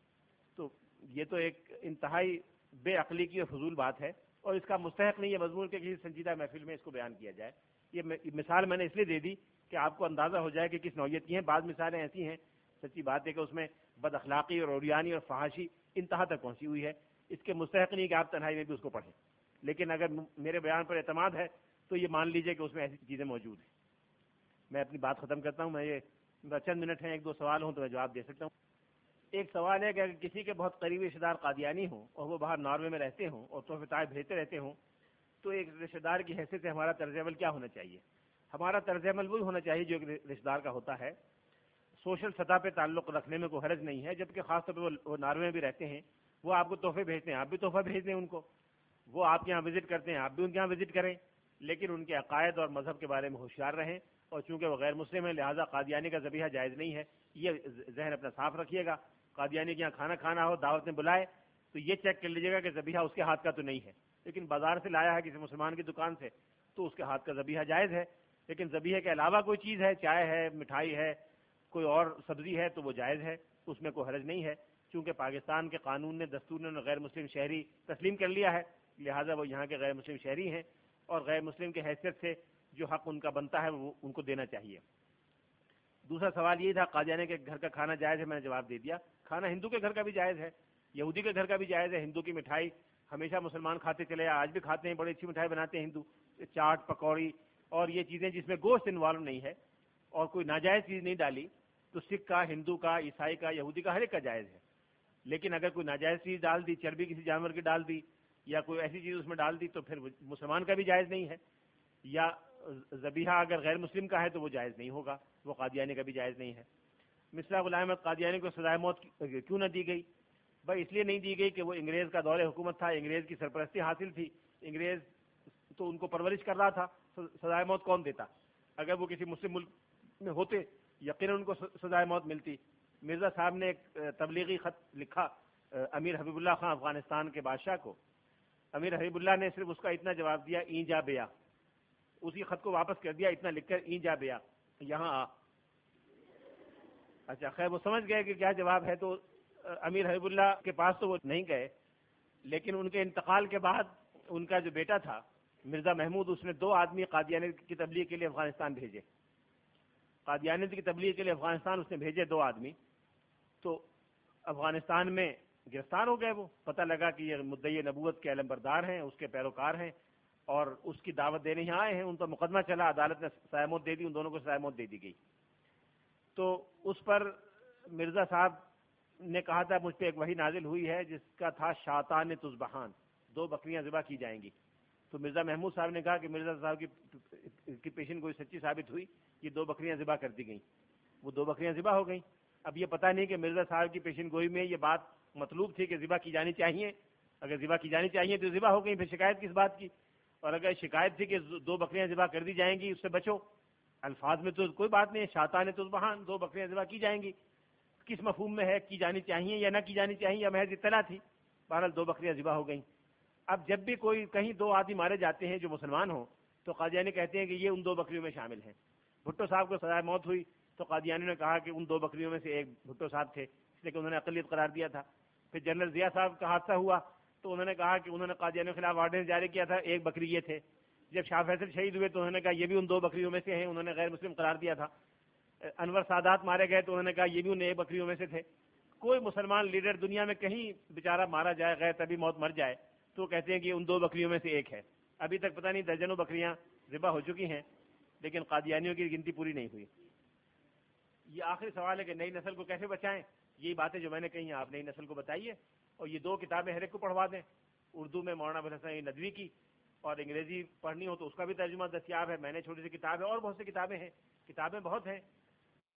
تو یہ تو ایک انتہائی بے عقلی کی اور فضول بات ہے, اور اس کا مستحق نہیں ہے مضمون کے کسی سنجیدہ محفل میں اس کو بیان کیا جائے. یہ مثال میں نے اس لیے دے دی کہ آپ کو اندازہ ہو جائے کہ کس نوعیت کی ہیں. بعض مثالیں ایسی ہیں, سچی بات ہے کہ اس میں بد اخلاقی اور اوریانی اور فحاشی انتہا تک پہنچی ہوئی ہے. اس کے مستحق نہیں کہ آپ تنہائی میں بھی اس کو پڑھیں. لیکن اگر میرے بیان پر اعتماد ہے تو یہ مان لیجئے کہ اس میں ایسی چیزیں موجود ہیں. میں اپنی بات ختم کرتا ہوں. میں یہ چند منٹ ہیں, ایک دو سوال ہوں تو میں جواب دے سکتا ہوں. ایک سوال ہے کہ اگر کسی کے بہت قریبی رشتے دار قادیانی ہوں اور وہ باہر ناروے میں رہتے ہوں اور تحفے تحائف بھیجتے رہتے ہوں, تو ایک رشتے دار کی حیثیت سے ہمارا طرز عمل کیا ہونا چاہیے؟ ہمارا طرز عمل وہی ہونا چاہیے جو ایک رشتے دار کا ہوتا ہے. سوشل سطح پہ تعلق رکھنے میں کوئی حرج نہیں ہے, جبکہ خاص طور پہ وہ ناروے میں بھی رہتے ہیں. وہ آپ کو تحفے بھیجتے ہیں, آپ بھی تحفہ بھیج دیں ان کو. وہ آپ کے یہاں وزٹ کرتے ہیں, آپ بھی ان کے یہاں وزٹ کریں, لیکن ان کے عقائد اور مذہب کے بارے میں ہوشیار رہیں. اور چونکہ وہ غیر مسلم ہیں لہٰذا قادیانی کا ذبیحہ جائز نہیں ہے. یہ ذہن اپنا صاف رکھیے گا. قادیانی کے یہاں کھانا کھانا ہو, دعوت میں بلائے, تو یہ چیک کر لیجیے گا کہ ذبیحہ اس کے ہاتھ کا تو نہیں ہے. لیکن بازار سے لایا ہے کسی مسلمان کی دکان سے تو اس کے ہاتھ کا ذبیحہ جائز ہے. لیکن ذبیحے کے علاوہ کوئی چیز ہے, چائے ہے, مٹھائی ہے, کوئی اور سبزی ہے, تو وہ جائز ہے, اس میں کوئی حرج نہیں ہے. چونکہ پاکستان کے قانون نے, دستور نے غیر مسلم شہری تسلیم کر لیا ہے, لہٰذا وہ یہاں کے غیر مسلم شہری ہیں, اور غیر مسلم کی حیثیت سے جو حق ان کا بنتا ہے وہ ان کو دینا چاہیے. دوسرا سوال یہ تھا قادیانی کے گھر کا کھانا جائز ہے, میں نے جواب دے دیا. کھانا ہندو کے گھر کا بھی جائز ہے, یہودی کے گھر کا بھی جائز ہے. ہندو کی مٹھائی ہمیشہ مسلمان کھاتے چلے, آج بھی کھاتے ہیں, بڑی اچھی مٹھائی بناتے ہیں ہندو, چاٹ, پکوڑی اور یہ چیزیں جس میں گوشت انوالو نہیں ہے اور کوئی ناجائز چیز نہیں ڈالی, تو سکھ کا, ہندو کا, عیسائی کا, یہودی کا, ہر ایک کا جائز ہے. لیکن اگر کوئی ناجائز چیز ڈال دی, چربی کسی جانور کی ڈال دی یا کوئی ایسی چیز اس میں ڈال دی, تو پھر مسلمان کا بھی جائز نہیں ہے. یا ذبیحہ اگر غیر مسلم کا ہے تو وہ جائز نہیں ہوگا, وہ قادیانی کا بھی جائز نہیں ہے. مصباح غلام احمد قادیانی کو سزائے موت کیوں نہ دی گئی؟ بھائی اس لیے نہیں دی گئی کہ وہ انگریز کا دور حکومت تھا, انگریز کی سرپرستی حاصل تھی, انگریز تو ان کو پرورش کر رہا تھا. سزائے موت کون دیتا؟ اگر وہ کسی مسلم ملک میں ہوتے یقیناً ان کو سزائے موت ملتی, مرزا صاحب نے ایک تبلیغی خط لکھا امیر حبیب اللہ خان افغانستان کے بادشاہ کو. امیر حبیب اللہ نے صرف اس کا اتنا جواب دیا این جا بیا, اسی خط کو واپس کر دیا اتنا لکھ کر این جا بیا یہاں آ. اچھا خیر وہ سمجھ گئے کہ کیا جواب ہے, تو امیر حبیب اللہ کے پاس تو وہ نہیں گئے, لیکن ان کے انتقال کے بعد ان کا جو بیٹا تھا مرزا محمود, اس نے دو آدمی قادیانیت کی تبلیغ کے لیے افغانستان بھیجے. قادیانیت کی تبلیغ کے لیے افغانستان اس نے بھیجے دو آدمی, تو افغانستان میں گرفتار ہو گئے. وہ پتہ لگا کہ یہ مدعی نبوت کے علم بردار ہیں, اس کے پیروکار ہیں, اور اس کی دعوت دینے یہاں آئے ہیں. ان پر مقدمہ چلا, عدالت نے سزائے موت دے دی, ان دونوں کو سزائے موت دے دی گئی. تو اس پر مرزا صاحب نے کہا تھا مجھ پہ ایک وحی نازل ہوئی ہے جس کا تھا شاطان تذبحان, دو بکریاں ذبح کی جائیں گی. تو مرزا محمود صاحب نے کہا کہ مرزا صاحب کی کی پیشن گوئی سچی ثابت ہوئی, یہ دو بکریاں ذبح کر دی گئیں. وہ دو بکریاں ذبح ہو گئیں. اب یہ پتہ نہیں کہ مرزا صاحب کی پیشن گوئی میں یہ بات مطلوب تھی کہ ذبح کی جانی چاہیے, اگر ذبح کی جانی چاہیے تو ذبح ہو گئی, پھر شکایت کس بات کی. اور اگر شکایت تھی کہ دو بکریاں ذبح کر دی جائیں گی اس سے بچو, الفاظ میں تو کوئی بات نہیں, شاطان تذبحان دو بکریاں ذبح کی جائیں گی, کس مفہوم میں ہے, کی جانی چاہیے یا نہ کی جانی چاہیے, یا محض اطلاع تھی. بہرحال دو بکریاں ذبح ہو گئیں. اب جب بھی کوئی کہیں دو آدمی مارے جاتے ہیں جو مسلمان ہوں تو قادیانی کہتے ہیں کہ یہ ان دو بکریوں میں شامل ہیں. بھٹو صاحب کو سزائے موت ہوئی تو قادیانی نے کہا کہ ان دو بکریوں میں سے ایک بھٹو صاحب تھے, اس لیے کہ انہوں نے اقلیت قرار دیا تھا. پھر جنرل ضیاء صاحب کا حادثہ ہوا تو انہوں نے کہا کہ انہوں نے قادیانیوں کے خلاف آرڈیننس جاری کیا تھا, ایک بکری یہ تھے. جب شاہ فیصل شہید ہوئے تو انہوں نے کہا یہ بھی ان دو بکریوں میں سے ہیں, انہوں نے غیر مسلم قرار دیا تھا. انور سادات مارے گئے تو انہوں نے کہا یہ بھی ان ایک بکریوں میں سے تھے. کوئی مسلمان لیڈر دنیا میں کہیں بیچارہ مارا جائے, غیر طبی موت مر جائے, تو کہتے ہیں کہ ان دو بکریوں میں سے ایک ہے. ابھی تک پتہ نہیں درجنوں بکریاں ذبح ہو چکی ہیں, لیکن قادیانیوں کی گنتی پوری نہیں ہوئی. یہ آخری سوال ہے کہ نئی نسل کو کیسے بچائیں. یہی باتیں جو میں نے کہی ہیں آپ نئی نسل کو بتائیے, اور یہ دو کتابیں ہر ایک کو پڑھوا دیں. اردو میں مولانا ابوالحسن ندوی کی, اور انگریزی پڑھنی ہو تو اس کا بھی ترجمہ دستیاب ہے. میں نے چھوٹی سی کتاب ہے, اور بہت سی کتابیں ہیں, کتابیں بہت ہیں.